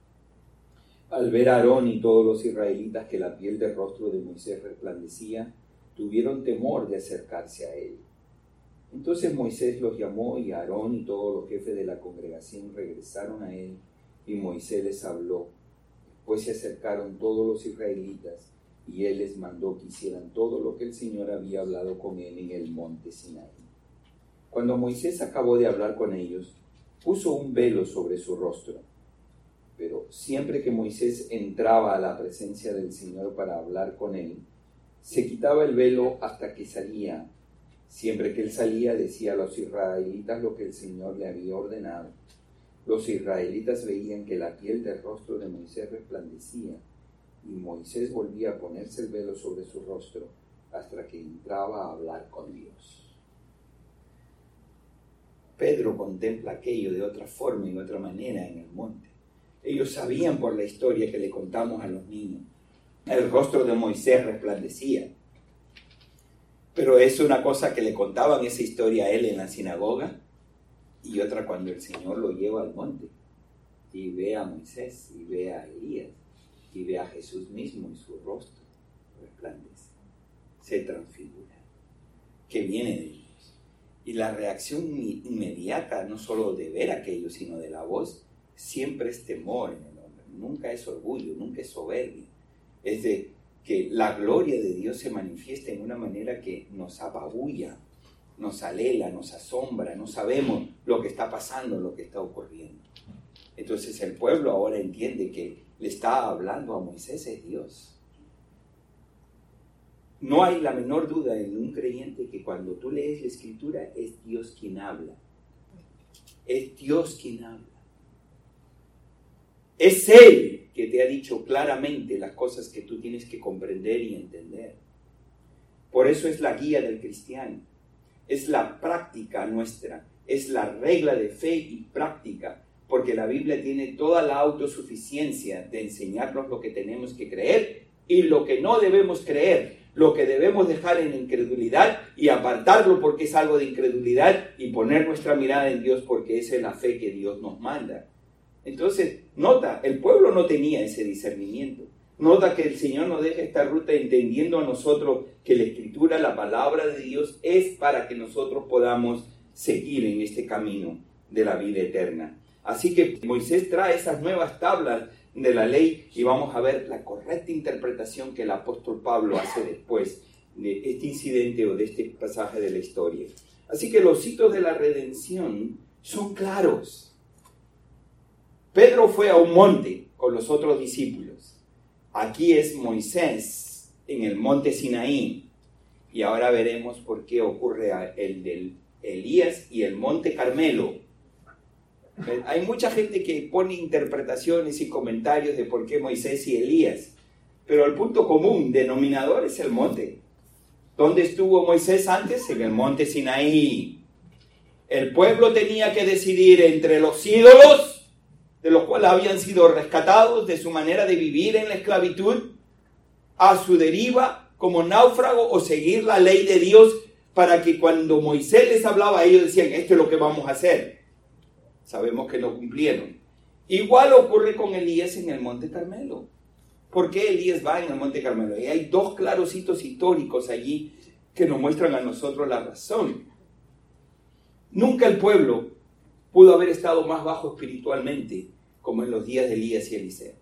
Al ver a Aarón y todos los israelitas que la piel del rostro de Moisés resplandecía, tuvieron temor de acercarse a él. Entonces Moisés los llamó, y Aarón y todos los jefes de la congregación regresaron a él, y Moisés les habló. Después se acercaron todos los israelitas, y él les mandó que hicieran todo lo que el Señor había hablado con él en el monte Sinaí. Cuando Moisés acabó de hablar con ellos, puso un velo sobre su rostro. Pero siempre que Moisés entraba a la presencia del Señor para hablar con él, se quitaba el velo hasta que salía. Siempre que él salía, decía a los israelitas lo que el Señor le había ordenado. Los israelitas veían que la piel del rostro de Moisés resplandecía, y Moisés volvía a ponerse el velo sobre su rostro hasta que entraba a hablar con Dios. Pedro contempla aquello de otra forma y de otra manera en el monte. Ellos sabían por la historia que le contamos a los niños. El rostro de Moisés resplandecía. Pero es una cosa que le contaban esa historia a él en la sinagoga, y otra cuando el Señor lo lleva al monte y ve a Moisés y ve a Elías y ve a Jesús mismo, y su rostro resplandece, se transfigura, que viene de Dios. Y la reacción inmediata, no solo de ver aquello, sino de la voz, siempre es temor en el hombre. nunca es orgullo, nunca es soberbia. Es de que la gloria de Dios se manifiesta en una manera que nos apabulla, nos alela, nos asombra, no sabemos lo que está pasando, lo que está ocurriendo. Entonces el pueblo ahora entiende que le está hablando a Moisés es Dios. No hay la menor duda en un creyente que cuando tú lees la Escritura es Dios quien habla. Es Dios quien habla. Es Él que te ha dicho claramente las cosas que tú tienes que comprender y entender. Por eso es la guía del cristiano. Es la práctica nuestra. Es la regla de fe y práctica. Porque la Biblia tiene toda la autosuficiencia de enseñarnos lo que tenemos que creer y lo que no debemos creer. Lo que debemos dejar en incredulidad y apartarlo porque es algo de incredulidad y poner nuestra mirada en Dios porque esa es la fe que Dios nos manda. Entonces, nota, el pueblo no tenía ese discernimiento. Nota que el Señor nos deja esta ruta entendiendo a nosotros que la Escritura, la palabra de Dios, es para que nosotros podamos seguir en este camino de la vida eterna. Así que Moisés trae esas nuevas tablas de la ley y vamos a ver la correcta interpretación que el apóstol Pablo hace después de este incidente o de este pasaje de la historia. Así que los hitos de la redención son claros. Pedro fue a un monte con los otros discípulos. Aquí es Moisés en el monte Sinaí. Y ahora veremos por qué ocurre el del Elías y el monte Carmelo. Hay mucha gente que pone interpretaciones y comentarios de por qué Moisés y Elías. Pero el punto común, denominador, es el monte. ¿Dónde estuvo Moisés antes? En el monte Sinaí. El pueblo tenía que decidir entre los ídolos, de los cuales habían sido rescatados de su manera de vivir en la esclavitud, a su deriva como náufrago, o seguir la ley de Dios para que cuando Moisés les hablaba, ellos decían, esto es lo que vamos a hacer. Sabemos que no cumplieron. Igual ocurre con Elías en el monte Carmelo. ¿Por qué Elías va en el monte Carmelo? Y hay dos claros hitos históricos allí que nos muestran a nosotros la razón. Nunca el pueblo pudo haber estado más bajo espiritualmente como en los días de Elías y Eliseo.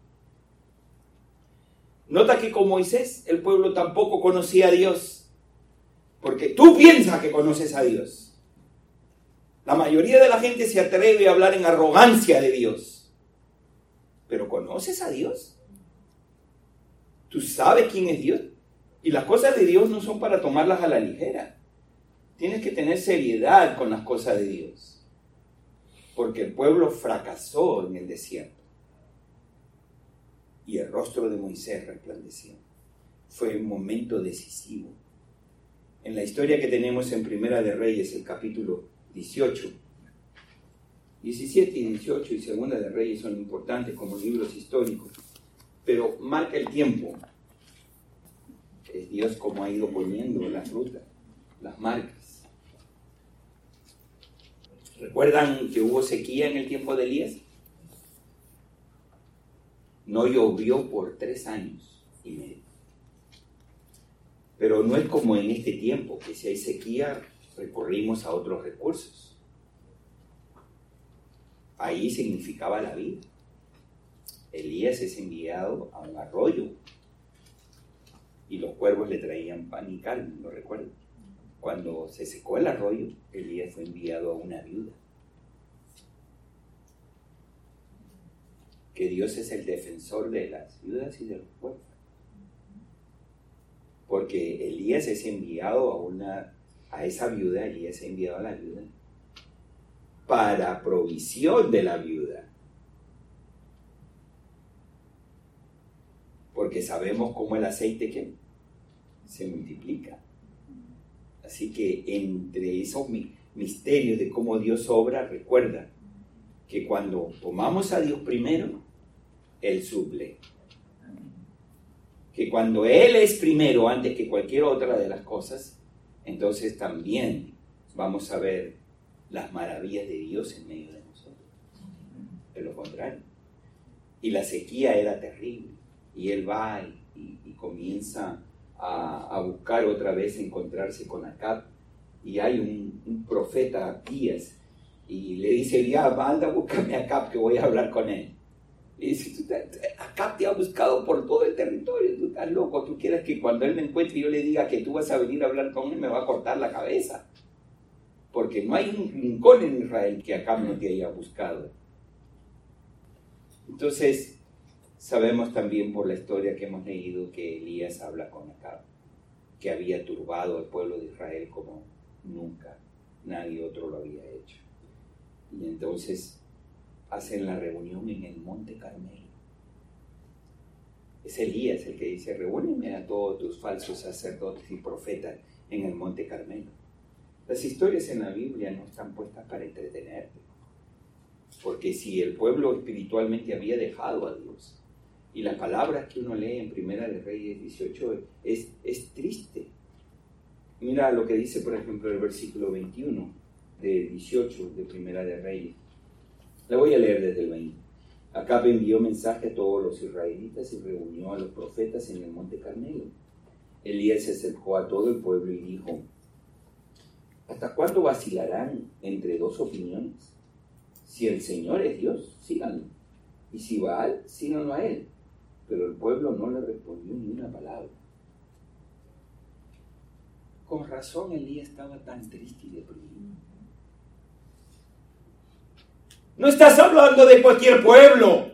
Nota que con Moisés el pueblo tampoco conocía a Dios, porque tú piensas que conoces a Dios. La mayoría de la gente se atreve a hablar en arrogancia de Dios, pero ¿conoces a Dios? ¿Tú sabes quién es Dios? Y las cosas de Dios no son para tomarlas a la ligera. Tienes que tener seriedad con las cosas de Dios, porque el pueblo fracasó en el desierto y el rostro de Moisés resplandeció. Fue un momento decisivo. En la historia que tenemos en Primera de Reyes, el capítulo 18, 17 y 18 y Segunda de Reyes son importantes como libros históricos, pero marca el tiempo. Es Dios como ha ido poniendo las rutas, las marcas. ¿Recuerdan que hubo sequía en el tiempo de Elías? No llovió por 3 años y medio. Pero no es como en este tiempo, que si hay sequía recurrimos a otros recursos. Ahí significaba la vida. Elías es enviado a un arroyo y los cuervos le traían pan y carne, ¿lo recuerdan? Cuando se secó el arroyo, Elías fue enviado a una viuda. Que Dios es el defensor de las viudas y de los huérfanos. Porque Elías es enviado a esa viuda, Elías es enviado a la viuda para provisión de la viuda. Porque sabemos cómo el aceite que se multiplica. Así que entre esos misterios de cómo Dios obra, recuerda que cuando tomamos a Dios primero, Él suple. Que cuando Él es primero antes que cualquier otra de las cosas, entonces también vamos a ver las maravillas de Dios en medio de nosotros. De lo contrario. Y la sequía era terrible. Y Él va y comienza a buscar otra vez encontrarse con Acab. Y hay un profeta, Abías, y le dice, ya, anda, búscame a Acab que voy a hablar con él. Y dice, Acab te ha buscado por todo el territorio, tú estás loco, tú quieres que cuando él me encuentre yo le diga que tú vas a venir a hablar con él, me va a cortar la cabeza. Porque no hay un rincón en Israel que Acab no te haya buscado. Entonces, sabemos también por la historia que hemos leído que Elías habla con Acab, que había turbado al pueblo de Israel como nunca nadie otro lo había hecho. Y entonces hacen la reunión en el Monte Carmelo. Es Elías el que dice, reúneme a todos tus falsos sacerdotes y profetas en el Monte Carmelo. Las historias en la Biblia no están puestas para entretenerte, porque si el pueblo espiritualmente había dejado a Dios, y las palabras que uno lee en Primera de Reyes 18 es triste. Mira lo que dice, por ejemplo, el versículo 21 de 18 de Primera de Reyes. Le voy a leer desde el 20. Acab envió mensaje a todos los israelitas y reunió a los profetas en el Monte Carmelo. Elías se acercó a todo el pueblo y dijo, ¿hasta cuándo vacilarán entre dos opiniones? Si el Señor es Dios, síganlo. Y si Baal, síganlo a él. Pero el pueblo no le respondió ni una palabra. Con razón Elías estaba tan triste y deprimido. No estás hablando de cualquier pueblo.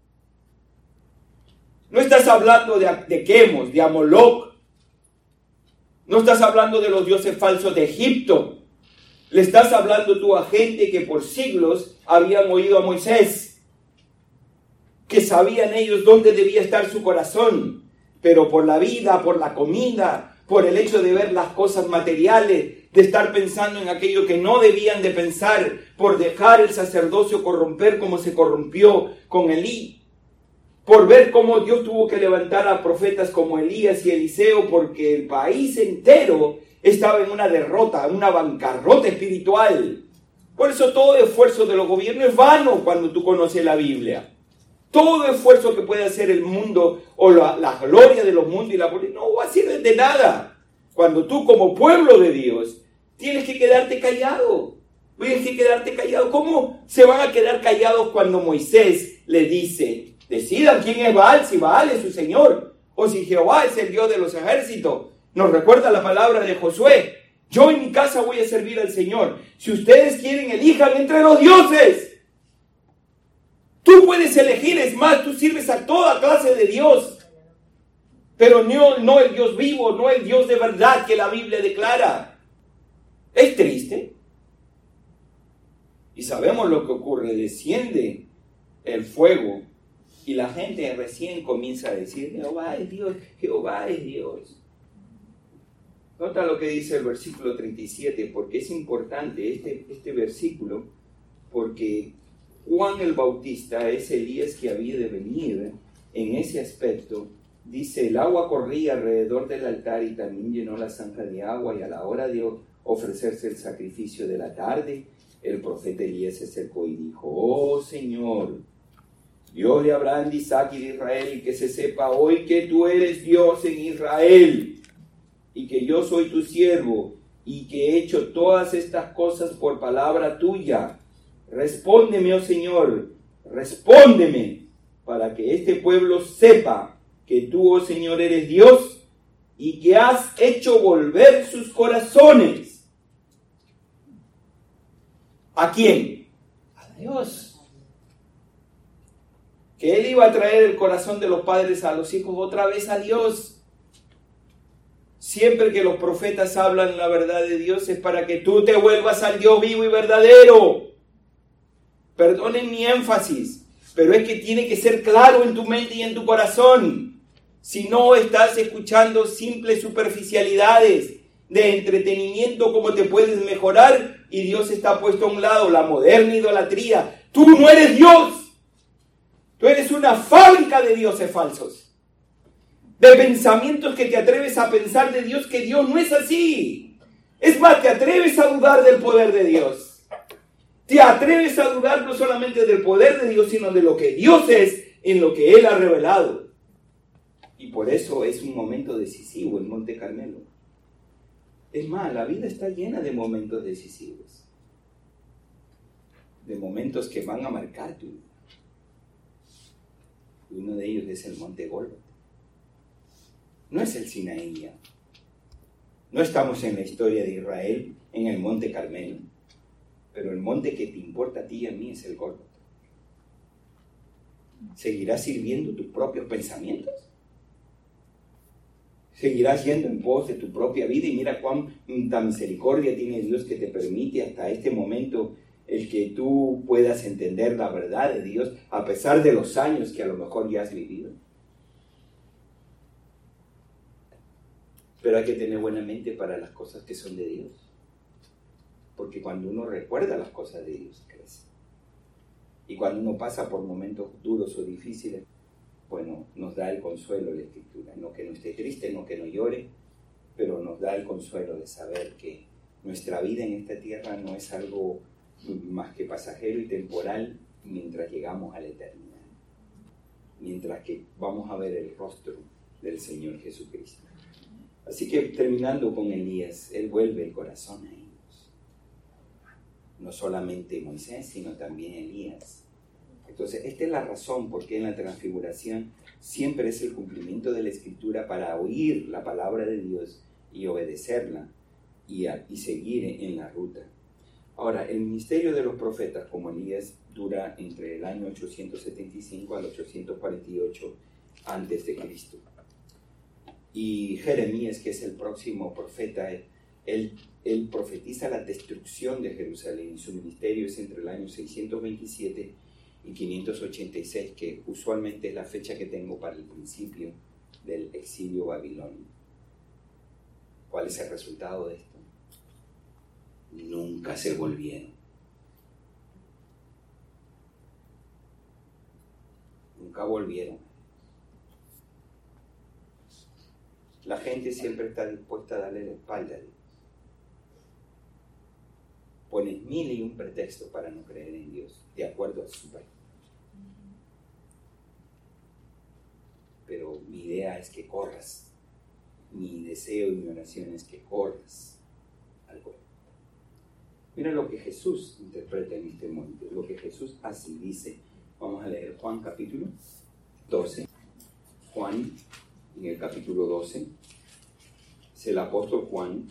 No estás hablando de Quemos, de Amoloc. No estás hablando de los dioses falsos de Egipto. Le estás hablando tú a gente que por siglos habían oído a Moisés, que sabían ellos dónde debía estar su corazón, pero por la vida, por la comida, por el hecho de ver las cosas materiales, de estar pensando en aquello que no debían de pensar, por dejar el sacerdocio corromper como se corrompió con Elí, por ver cómo Dios tuvo que levantar a profetas como Elías y Eliseo, porque el país entero estaba en una derrota, en una bancarrota espiritual. Por eso todo esfuerzo de los gobiernos es vano cuando tú conoces la Biblia. Todo esfuerzo que puede hacer el mundo o la gloria de los mundos y la política no va a servir de nada. Cuando tú como pueblo de Dios tienes que quedarte callado. Tienes que quedarte callado. ¿Cómo se van a quedar callados cuando Moisés le dice, decidan quién es Baal, si Baal es su Señor o si Jehová es el Dios de los ejércitos? Nos recuerda la palabra de Josué. Yo en mi casa voy a servir al Señor. Si ustedes quieren, elijan entre los dioses. Tú puedes elegir, es más, tú sirves a toda clase de Dios. Pero no el Dios vivo, no el Dios de verdad que la Biblia declara. Es triste. Y sabemos lo que ocurre. Desciende el fuego y la gente recién comienza a decir, Jehová es Dios, Jehová es Dios. Nota lo que dice el versículo 37, porque es importante este versículo, porque Juan el Bautista es Elías que había de venir en ese aspecto. Dice, el agua corría alrededor del altar y también llenó la zanja de agua, y a la hora de ofrecerse el sacrificio de la tarde, el profeta Elías se acercó y dijo, oh Señor, Dios de Abraham, de Isaac y de Israel, y que se sepa hoy que tú eres Dios en Israel, y que yo soy tu siervo, y que he hecho todas estas cosas por palabra tuya. Respóndeme, oh Señor, respóndeme, para que este pueblo sepa que tú, oh Señor, eres Dios, y que has hecho volver sus corazones. ¿A quién? A Dios. Que Él iba a traer el corazón de los padres a los hijos otra vez a Dios. Siempre que los profetas hablan la verdad de Dios es para que tú te vuelvas al Dios vivo y verdadero. Perdonen mi énfasis, pero es que tiene que ser claro en tu mente y en tu corazón. Si no, estás escuchando simples superficialidades de entretenimiento, cómo te puedes mejorar, y Dios está puesto a un lado, la moderna idolatría. Tú no eres Dios. Tú eres una fábrica de dioses falsos. De pensamientos que te atreves a pensar de Dios que Dios no es así. Es más, te atreves a dudar del poder de Dios. Te atreves a dudar no solamente del poder de Dios, sino de lo que Dios es en lo que Él ha revelado. Y por eso es un momento decisivo el Monte Carmelo. Es más, la vida está llena de momentos decisivos. De momentos que van a marcar tu vida. Y uno de ellos es el monte Gólgota. No es el Sinaí ya. No estamos en la historia de Israel, en el monte Carmelo, pero el monte que te importa a ti y a mí es el Gólgota. ¿Seguirás sirviendo tus propios pensamientos? ¿Seguirás yendo en pos de tu propia vida? Y mira cuánta misericordia tiene Dios que te permite hasta este momento el que tú puedas entender la verdad de Dios a pesar de los años que a lo mejor ya has vivido. Pero hay que tener buena mente para las cosas que son de Dios. Porque cuando uno recuerda las cosas de Dios, crece. Y cuando uno pasa por momentos duros o difíciles, bueno, nos da el consuelo la Escritura. No que no esté triste, no que no llore, pero nos da el consuelo de saber que nuestra vida en esta tierra no es algo más que pasajero y temporal mientras llegamos a la eternidad. Mientras que vamos a ver el rostro del Señor Jesucristo. Así que terminando con Elías, él vuelve el corazón a ellos. No solamente Moisés, sino también Elías. Entonces, esta es la razón por qué en la transfiguración siempre es el cumplimiento de la Escritura para oír la palabra de Dios y obedecerla y seguir en la ruta. Ahora, el ministerio de los profetas como Elías dura entre el año 875 al 848 a.C. Y Jeremías, que es el próximo profeta, él profetiza la destrucción de Jerusalén, y su ministerio es entre el año 627 y 586, que usualmente es la fecha que tengo para el principio del exilio babilónico. ¿Cuál es el resultado de esto? Nunca se volvieron. Nunca volvieron. La gente siempre está dispuesta a darle la espalda a Dios. Pones 1001 pretextos para no creer en Dios, de acuerdo a su país. Pero mi idea es que corras. Mi deseo y mi oración es que corras al Gólgota. Mira lo que Jesús interpreta en este monte, lo que Jesús así dice. Vamos a leer Juan capítulo 12. Juan, en el capítulo 12, es el apóstol Juan.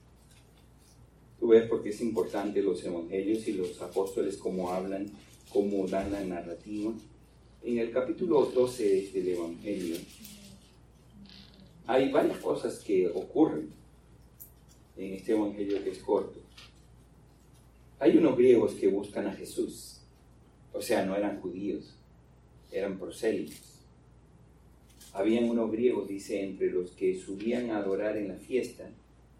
Tú ves por qué es importante los evangelios y los apóstoles, cómo hablan, cómo dan la narrativa. En el capítulo 12 del evangelio hay varias cosas que ocurren en este evangelio que es corto. Hay unos griegos que buscan a Jesús, o sea, no eran judíos, eran prosélitos. Habían unos griegos, dice, entre los que subían a adorar en la fiesta.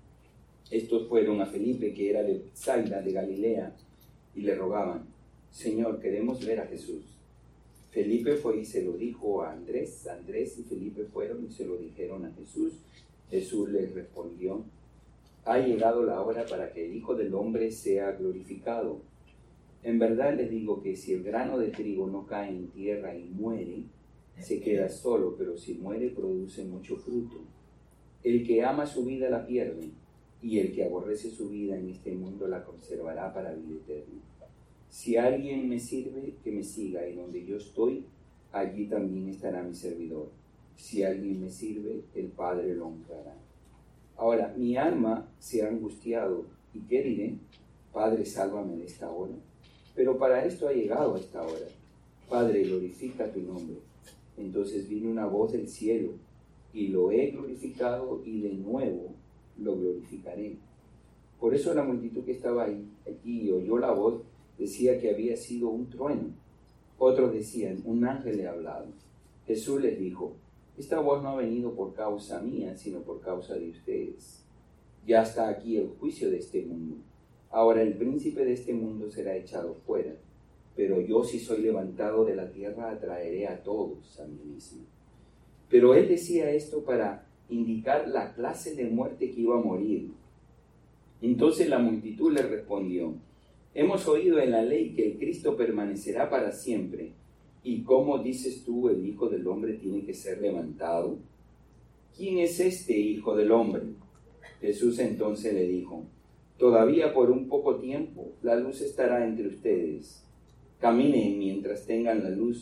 Estos fueron a Felipe, que era de Bethsaida, de Galilea, y le rogaban: Señor, queremos ver a Jesús. Felipe fue y se lo dijo a Andrés. Andrés y Felipe fueron y se lo dijeron a Jesús. Jesús les respondió: ha llegado la hora para que el Hijo del Hombre sea glorificado. En verdad les digo que si el grano de trigo no cae en tierra y muere, se queda solo, pero si muere produce mucho fruto. El que ama su vida la pierde, y el que aborrece su vida en este mundo la conservará para vida eterna. Si alguien me sirve, que me siga, y donde yo estoy, allí también estará mi servidor. Si alguien me sirve, el Padre lo honrará. Ahora, mi alma se ha angustiado, ¿y qué diré? Padre, sálvame de esta hora. Pero para esto ha llegado a esta hora. Padre, glorifica tu nombre. Entonces vino una voz del cielo, y lo he glorificado, y de nuevo lo glorificaré. Por eso la multitud que estaba allí oyó la voz, decía que había sido un trueno. Otros decían: un ángel le ha hablado. Jesús les dijo: esta voz no ha venido por causa mía, sino por causa de ustedes. Ya está aquí el juicio de este mundo. Ahora el príncipe de este mundo será echado fuera. Pero yo, si soy levantado de la tierra, atraeré a todos a mí mismo. Pero él decía esto para indicar la clase de muerte que iba a morir. Entonces la multitud le respondió: hemos oído en la ley que el Cristo permanecerá para siempre. ¿Y cómo dices tú, el Hijo del Hombre tiene que ser levantado? ¿Quién es este Hijo del Hombre? Jesús entonces le dijo: todavía por un poco tiempo la luz estará entre ustedes. Caminen mientras tengan la luz,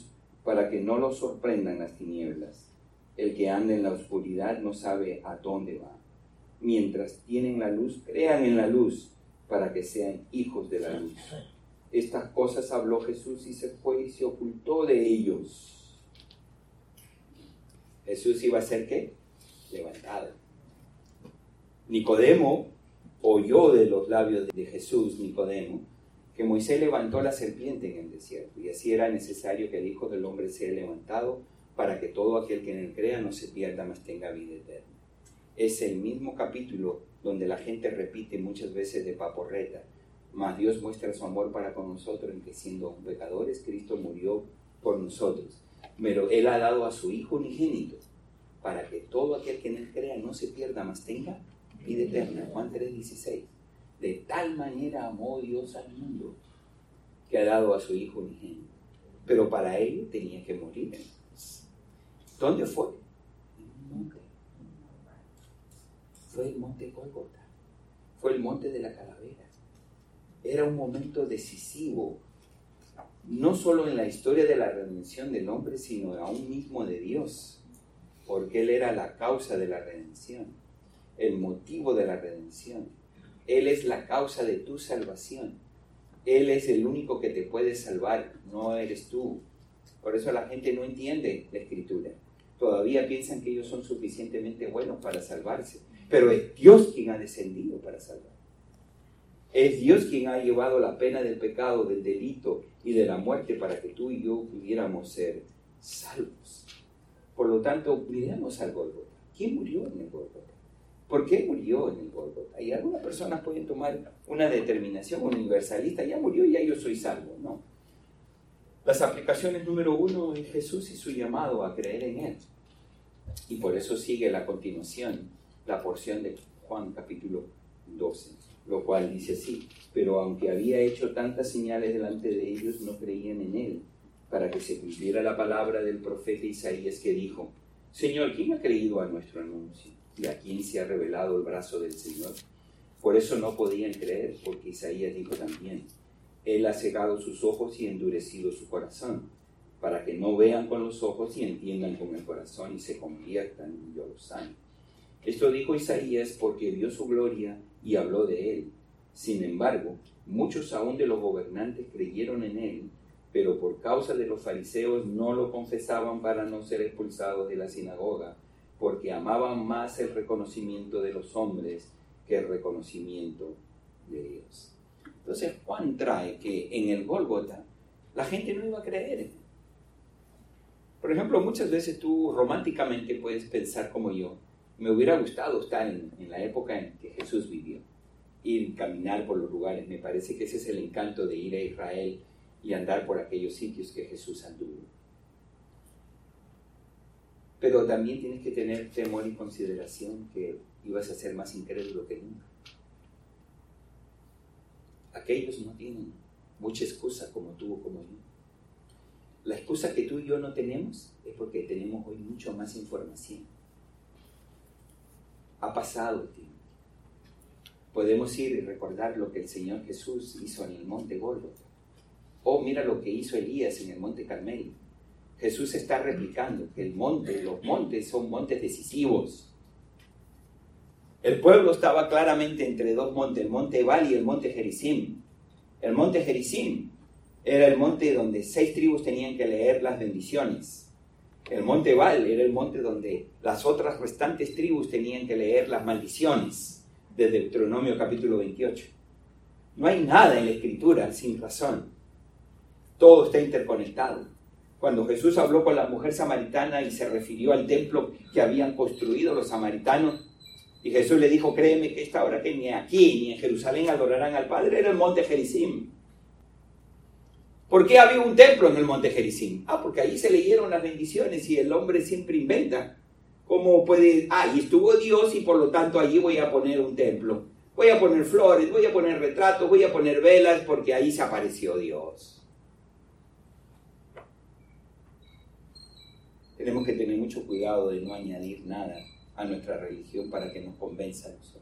para que no lo sorprendan las tinieblas. El que anda en la oscuridad no sabe a dónde va. Mientras tienen la luz, crean en la luz, para que sean hijos de la luz. Estas cosas habló Jesús y se fue y se ocultó de ellos. Jesús iba a ser ¿qué? Levantado. Nicodemo oyó de los labios de Jesús, Nicodemo, que Moisés levantó la serpiente en el desierto, y así era necesario que el Hijo del Hombre sea levantado, para que todo aquel que en él crea no se pierda, mas tenga vida eterna. Es el mismo capítulo donde la gente repite muchas veces de paporreta, mas Dios muestra su amor para con nosotros en que siendo pecadores, Cristo murió por nosotros. Pero Él ha dado a su Hijo unigénito, para que todo aquel que en él crea no se pierda, mas tenga vida eterna. Juan 3:16. De tal manera amó Dios al mundo, que ha dado a su Hijo unigénito. Pero para ello tenía que morir. ¿Dónde fue? En un monte. Fue el monte Gólgota. Fue el monte de la calavera. Era un momento decisivo, no solo en la historia de la redención del hombre, sino aún mismo de Dios, porque Él era la causa de la redención, el motivo de la redención. Él es la causa de tu salvación. Él es el único que te puede salvar, no eres tú. Por eso la gente no entiende la Escritura. Todavía piensan que ellos son suficientemente buenos para salvarse. Pero es Dios quien ha descendido para salvar. Es Dios quien ha llevado la pena del pecado, del delito y de la muerte para que tú y yo pudiéramos ser salvos. Por lo tanto, miremos al Gólgota. ¿Quién murió en el Gólgota? ¿Por qué murió en el Gólgota? Y algunas personas pueden tomar una determinación universalista. Ya murió, ya yo soy salvo. No. Las aplicaciones número 1 es Jesús y su llamado a creer en Él. Y por eso sigue la continuación, la porción de Juan capítulo 12, lo cual dice así: pero aunque había hecho tantas señales delante de ellos, no creían en Él, para que se cumpliera la palabra del profeta Isaías que dijo: Señor, ¿quién ha creído a nuestro anuncio? ¿Y a quién se ha revelado el brazo del Señor? Por eso no podían creer, porque Isaías dijo también: Él ha cegado sus ojos y endurecido su corazón, para que no vean con los ojos y entiendan con el corazón y se conviertan, y yo los sane. Esto dijo Isaías porque vio su gloria y habló de Él. Sin embargo, muchos aún de los gobernantes creyeron en Él, pero por causa de los fariseos no lo confesaban para no ser expulsados de la sinagoga, porque amaban más el reconocimiento de los hombres que el reconocimiento de Dios. Entonces Juan trae que en el Gólgota la gente no iba a creer. Por ejemplo, muchas veces tú románticamente puedes pensar como yo: me hubiera gustado estar en la época en que Jesús vivió, ir y caminar por los lugares. Me parece que ese es el encanto de ir a Israel y andar por aquellos sitios que Jesús anduvo. Pero también tienes que tener temor y consideración que ibas a ser más incrédulo que nunca. Aquellos no tienen mucha excusa como tú o como yo. La excusa que tú y yo no tenemos es porque tenemos hoy mucho más información. Ha pasado el tiempo. Podemos ir y recordar lo que el Señor Jesús hizo en el monte Gólgota. O mira lo que hizo Elías en el monte Carmelo. Jesús está replicando que los montes son montes decisivos. El pueblo estaba claramente entre dos montes, el monte Ebal y el monte Gerizim. El monte Gerizim era el monte donde 6 tribus tenían que leer las bendiciones. El monte Ebal era el monte donde las otras restantes tribus tenían que leer las maldiciones, de Deuteronomio capítulo 28. No hay nada en la Escritura sin razón. Todo está interconectado. Cuando Jesús habló con la mujer samaritana y se refirió al templo que habían construido los samaritanos, y Jesús le dijo: créeme que esta hora que ni aquí ni en Jerusalén adorarán al Padre, era el monte Gerizim. ¿Por qué había un templo en el monte Gerizim? Porque allí se leyeron las bendiciones, y el hombre siempre inventa cómo puede, y estuvo Dios y por lo tanto allí voy a poner un templo. Voy a poner flores, voy a poner retratos, voy a poner velas porque ahí se apareció Dios. Tenemos que tener mucho cuidado de no añadir nada a nuestra religión para que nos convenza a nosotros.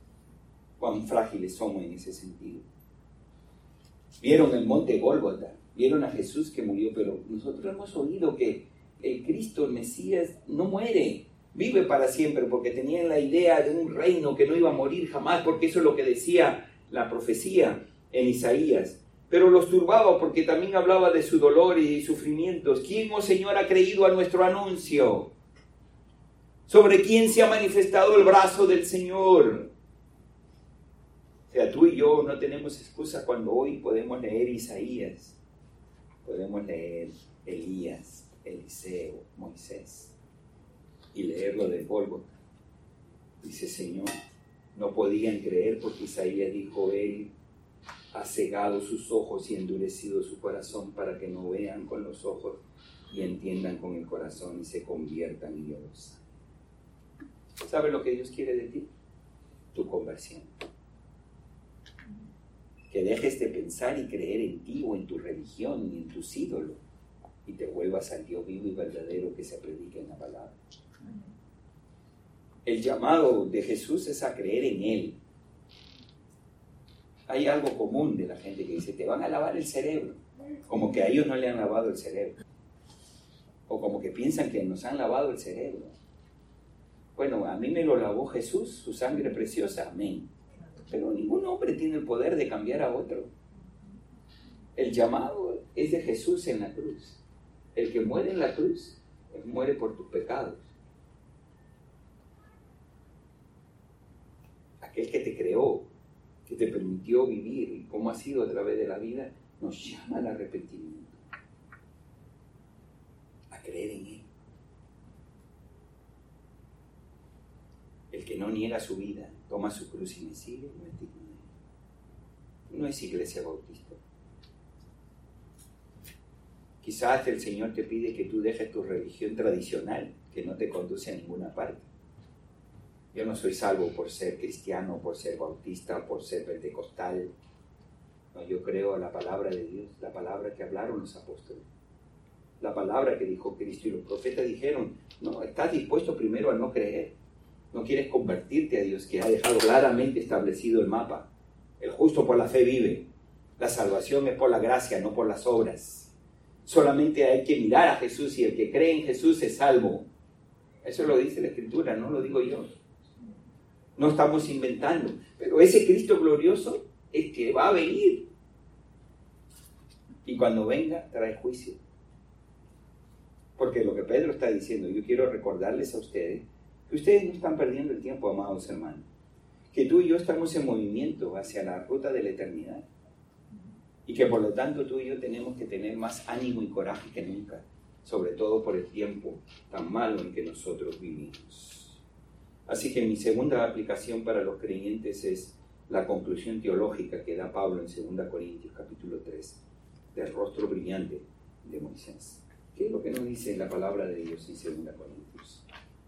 Cuán frágiles somos en ese sentido. Vieron el monte Gólgota, Vieron a Jesús que murió, pero nosotros hemos oído que el Cristo, el Mesías, no muere, vive para siempre, porque tenían la idea de un reino que no iba a morir jamás, porque eso es lo que decía la profecía en Isaías. Pero los turbaba porque también hablaba de su dolor y sufrimientos. ¿Quién, oh Señor, ha creído a nuestro anuncio? ¿Sobre quién se ha manifestado el brazo del Señor? O sea, tú y yo no tenemos excusa cuando hoy podemos leer Isaías, podemos leer Elías, Eliseo, Moisés, y leerlo de polvo. Dice, Señor, no podían creer porque Isaías dijo, Él ha cegado sus ojos y endurecido su corazón para que no vean con los ojos y entiendan con el corazón y se conviertan en Dios. ¿Sabes lo que Dios quiere de ti? Tu conversión. Que dejes de pensar y creer en ti o en tu religión y en tus ídolos y te vuelvas al Dios vivo y verdadero que se predica en la palabra. El llamado de Jesús es a creer en Él. Hay algo común de la gente que dice, te van a lavar el cerebro, como que a ellos no le han lavado el cerebro, o como que piensan que nos han lavado el cerebro. Bueno, a mí me lo lavó Jesús, su sangre preciosa, amén. Pero ningún hombre tiene el poder de cambiar a otro. El llamado es de Jesús en la cruz. El que muere en la cruz, muere por tus pecados. Aquel que te creó, que te permitió vivir y cómo ha sido a través de la vida, nos llama al arrepentimiento, a creer en Él. El que no niega su vida, toma su cruz y me sigue, no es digno de Él. No es Iglesia Bautista. Quizás el Señor te pide que tú dejes tu religión tradicional, que no te conduce a ninguna parte. Yo no soy salvo por ser cristiano, por ser bautista, por ser pentecostal. No, yo creo en la palabra de Dios, la palabra que hablaron los apóstoles, la palabra que dijo Cristo, y los profetas dijeron, no, estás dispuesto primero a no creer, no quieres convertirte a Dios, que ha dejado claramente establecido el mapa. El justo por la fe vive, la salvación es por la gracia, no por las obras. Solamente hay que mirar a Jesús y el que cree en Jesús es salvo. Eso lo dice la Escritura, no lo digo yo. No estamos inventando, pero ese Cristo glorioso es que va a venir. Y cuando venga, trae juicio. Porque lo que Pedro está diciendo, yo quiero recordarles a ustedes, que ustedes no están perdiendo el tiempo, amados hermanos. Que tú y yo estamos en movimiento hacia la ruta de la eternidad. Y que por lo tanto tú y yo tenemos que tener más ánimo y coraje que nunca, sobre todo por el tiempo tan malo en que nosotros vivimos. Así que mi segunda aplicación para los creyentes es la conclusión teológica que da Pablo en 2 Corintios capítulo 3, del rostro brillante de Moisés. ¿Qué es lo que nos dice la palabra de Dios en 2 Corintios?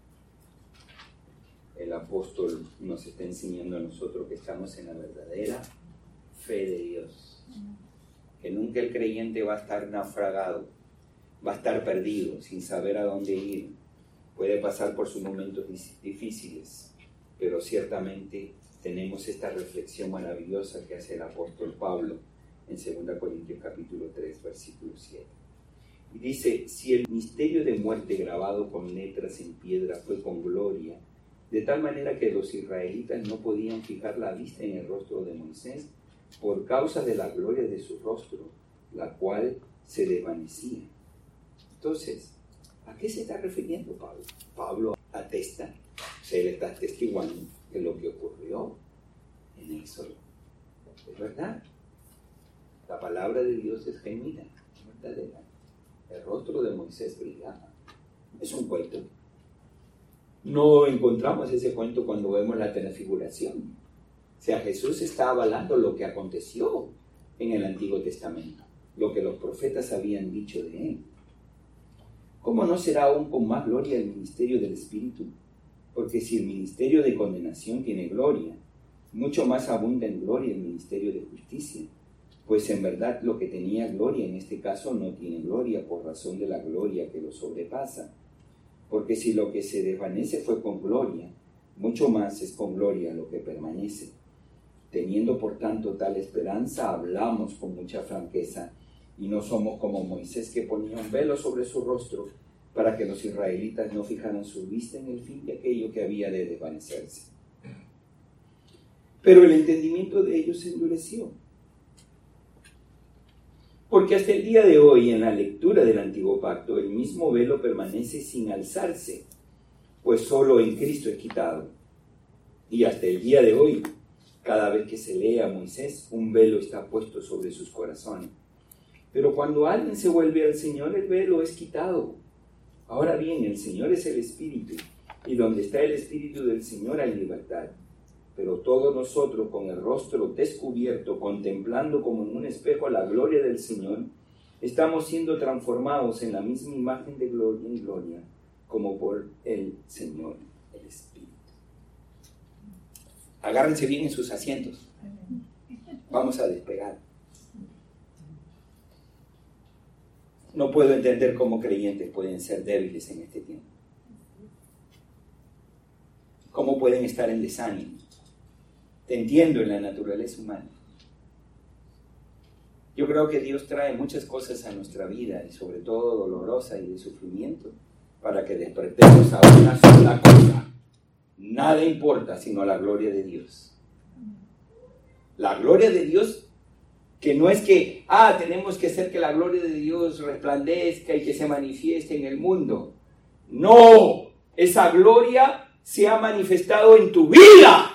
El apóstol nos está enseñando a nosotros que estamos en la verdadera fe de Dios. Que nunca el creyente va a estar naufragado, va a estar perdido, sin saber a dónde ir. Puede pasar por sus momentos difíciles, pero ciertamente tenemos esta reflexión maravillosa que hace el apóstol Pablo en 2 Corintios capítulo 3, versículo 7. Y dice, si el misterio de muerte grabado con letras en piedra fue con gloria, de tal manera que los israelitas no podían fijar la vista en el rostro de Moisés por causa de la gloria de su rostro, la cual se desvanecía. Entonces, ¿a qué se está refiriendo Pablo? Pablo atesta, él está testiguando de lo que ocurrió en Éxodo. Es verdad. La palabra de Dios es genuina, es verdadera. El rostro de Moisés brillaba. Es un cuento. No encontramos ese cuento cuando vemos la transfiguración. O sea, Jesús está avalando lo que aconteció en el Antiguo Testamento, lo que los profetas habían dicho de él. ¿Cómo no será aún con más gloria el ministerio del Espíritu? Porque si el ministerio de condenación tiene gloria, mucho más abunda en gloria el ministerio de justicia. Pues en verdad lo que tenía gloria en este caso no tiene gloria por razón de la gloria que lo sobrepasa. Porque si lo que se desvanece fue con gloria, mucho más es con gloria lo que permanece. Teniendo por tanto tal esperanza, hablamos con mucha franqueza, Y no somos como Moisés, que ponía un velo sobre su rostro para que los israelitas no fijaran su vista en el fin de aquello que había de desvanecerse. Pero el entendimiento de ellos se endureció. Porque hasta el día de hoy, en la lectura del Antiguo Pacto, el mismo velo permanece sin alzarse, pues solo en Cristo es quitado. Y hasta el día de hoy, cada vez que se lee a Moisés, un velo está puesto sobre sus corazones. Pero cuando alguien se vuelve al Señor, el velo es quitado. Ahora bien, el Señor es el Espíritu, y donde está el Espíritu del Señor hay libertad. Pero todos nosotros, con el rostro descubierto, contemplando como en un espejo la gloria del Señor, estamos siendo transformados en la misma imagen de gloria en gloria, como por el Señor, el Espíritu. Agárrense bien en sus asientos. Vamos a despegar. No puedo entender cómo creyentes pueden ser débiles en este tiempo. ¿Cómo pueden estar en desánimo? Te entiendo en la naturaleza humana. Yo creo que Dios trae muchas cosas a nuestra vida, y sobre todo dolorosa y de sufrimiento, para que despertemos a una sola cosa. Nada importa sino la gloria de Dios. La gloria de Dios, que no es que, tenemos que hacer que la gloria de Dios resplandezca y que se manifieste en el mundo. No, esa gloria se ha manifestado en tu vida.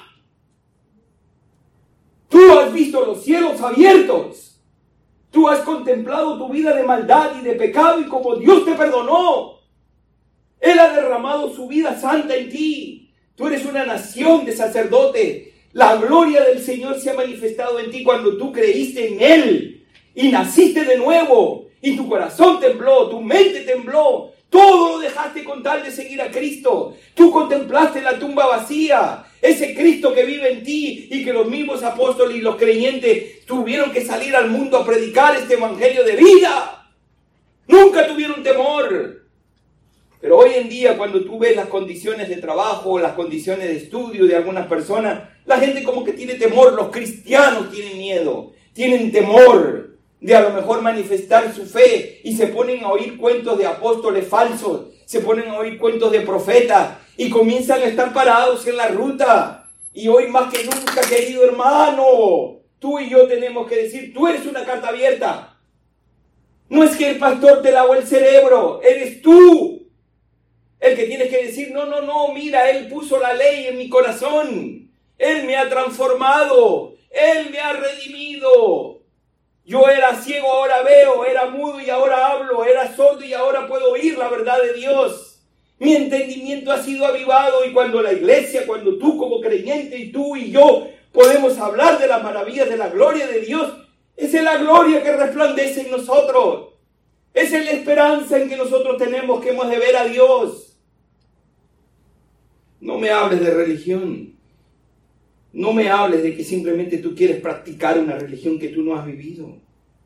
Tú has visto los cielos abiertos. Tú has contemplado tu vida de maldad y de pecado, y como Dios te perdonó, Él ha derramado su vida santa en ti. Tú eres una nación de sacerdotes. La gloria del Señor se ha manifestado en ti cuando tú creíste en Él y naciste de nuevo, y tu corazón tembló, tu mente tembló. Todo lo dejaste con tal de seguir a Cristo. Tú contemplaste la tumba vacía, ese Cristo que vive en ti, y que los mismos apóstoles y los creyentes tuvieron que salir al mundo a predicar este evangelio de vida. Nunca tuvieron temor. Pero hoy en día, cuando tú ves las condiciones de trabajo, las condiciones de estudio de algunas personas, la gente como que tiene temor. Los cristianos tienen miedo, tienen temor de a lo mejor manifestar su fe, y se ponen a oír cuentos de apóstoles falsos, se ponen a oír cuentos de profetas, y comienzan a estar parados en la ruta. Y hoy más que nunca, querido hermano, tú y yo tenemos que decir: tú eres una carta abierta. No es que el pastor te lavó el cerebro, eres tú el que tienes que decir: no, mira, Él puso la ley en mi corazón, Él me ha transformado, Él me ha redimido. Yo era ciego, ahora veo, era mudo y ahora hablo, era sordo y ahora puedo oír la verdad de Dios. Mi entendimiento ha sido avivado, y cuando la iglesia, cuando tú como creyente y tú y yo podemos hablar de las maravillas de la gloria de Dios, esa es la gloria que resplandece en nosotros. Esa es la esperanza en que nosotros tenemos, que hemos de ver a Dios. No me hables de religión. No me hables de que simplemente tú quieres practicar una religión que tú no has vivido.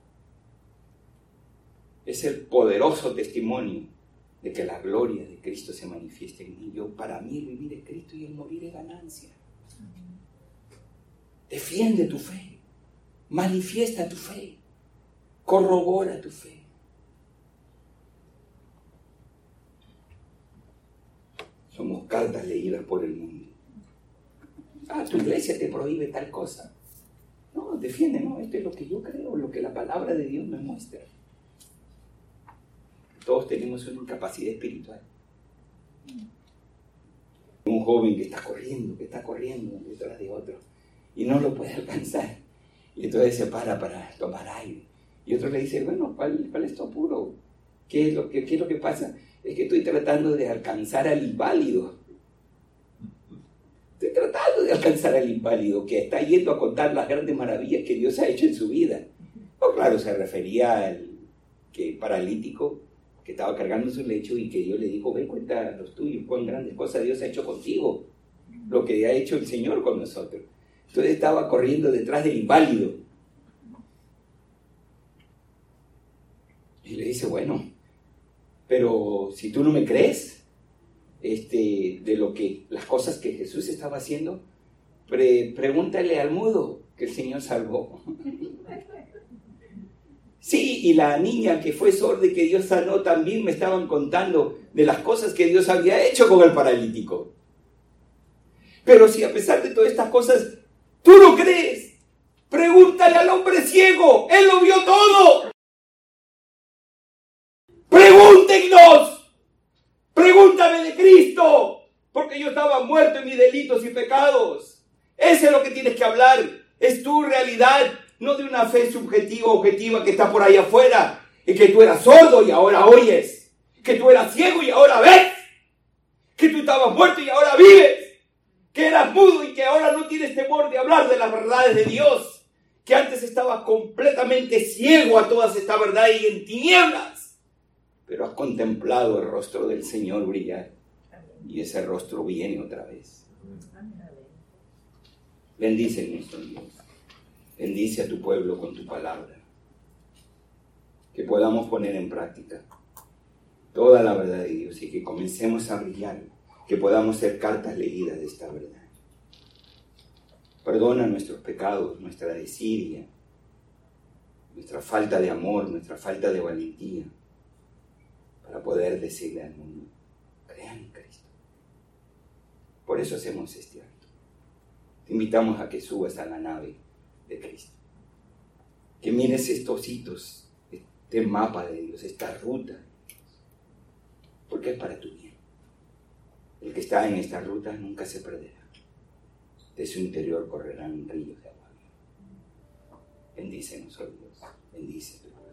Es el poderoso testimonio de que la gloria de Cristo se manifiesta en mí. Para mí, el vivir es Cristo y el morir es ganancia. Defiende tu fe. Manifiesta tu fe. Corrobora tu fe. Somos cartas leídas por el mundo. Tu iglesia te prohíbe tal cosa. No, defiende, no, esto es lo que yo creo, lo que la palabra de Dios me muestra. Todos tenemos una incapacidad espiritual. Un joven que está corriendo detrás de otro y no lo puede alcanzar. Y entonces se para tomar aire. Y otro le dice: bueno, ¿cuál es tu apuro? ¿Qué es lo que pasa? Es que estoy tratando de alcanzar al inválido. Estoy tratando de alcanzar al inválido que está yendo a contar las grandes maravillas que Dios ha hecho en su vida. No, claro, se refería al paralítico que estaba cargando su lecho y que Dios le dijo: ven, cuenta los tuyos, cuán grandes cosas Dios ha hecho contigo, lo que ha hecho el Señor con nosotros. Entonces estaba corriendo detrás del inválido. Y le dice: bueno, pero si tú no me crees de las cosas que Jesús estaba haciendo, pregúntale al mudo que el Señor salvó. Sí, y la niña que fue sorda y que Dios sanó también me estaban contando de las cosas que Dios había hecho con el paralítico. Pero si a pesar de todas estas cosas, tú no crees, pregúntale al hombre ciego, él lo vio todo. Pregúntenos, pregúntame de Cristo, porque yo estaba muerto en mis delitos y pecados. Eso es lo que tienes que hablar, es tu realidad, no de una fe subjetiva, objetiva que está por ahí afuera, y que tú eras sordo y ahora oyes, que tú eras ciego y ahora ves, que tú estabas muerto y ahora vives, que eras mudo y que ahora no tienes temor de hablar de las verdades de Dios, que antes estabas completamente ciego a todas estas verdades y en tinieblas, pero has contemplado el rostro del Señor brillar, y ese rostro viene otra vez. Bendice nuestro Dios. Bendice a tu pueblo con tu palabra. Que podamos poner en práctica toda la verdad de Dios y que comencemos a brillar. Que podamos ser cartas leídas de esta verdad. Perdona nuestros pecados, nuestra desidia, nuestra falta de amor, nuestra falta de valentía, para poder decirle al mundo, crean en Cristo. Por eso hacemos este acto. Te invitamos a que subas a la nave de Cristo. Que mires estos hitos, este mapa de Dios, esta ruta, porque es para tu bien. El que está en esta ruta nunca se perderá. De su interior correrán ríos de agua. Bendícenos, oh Dios, bendice tu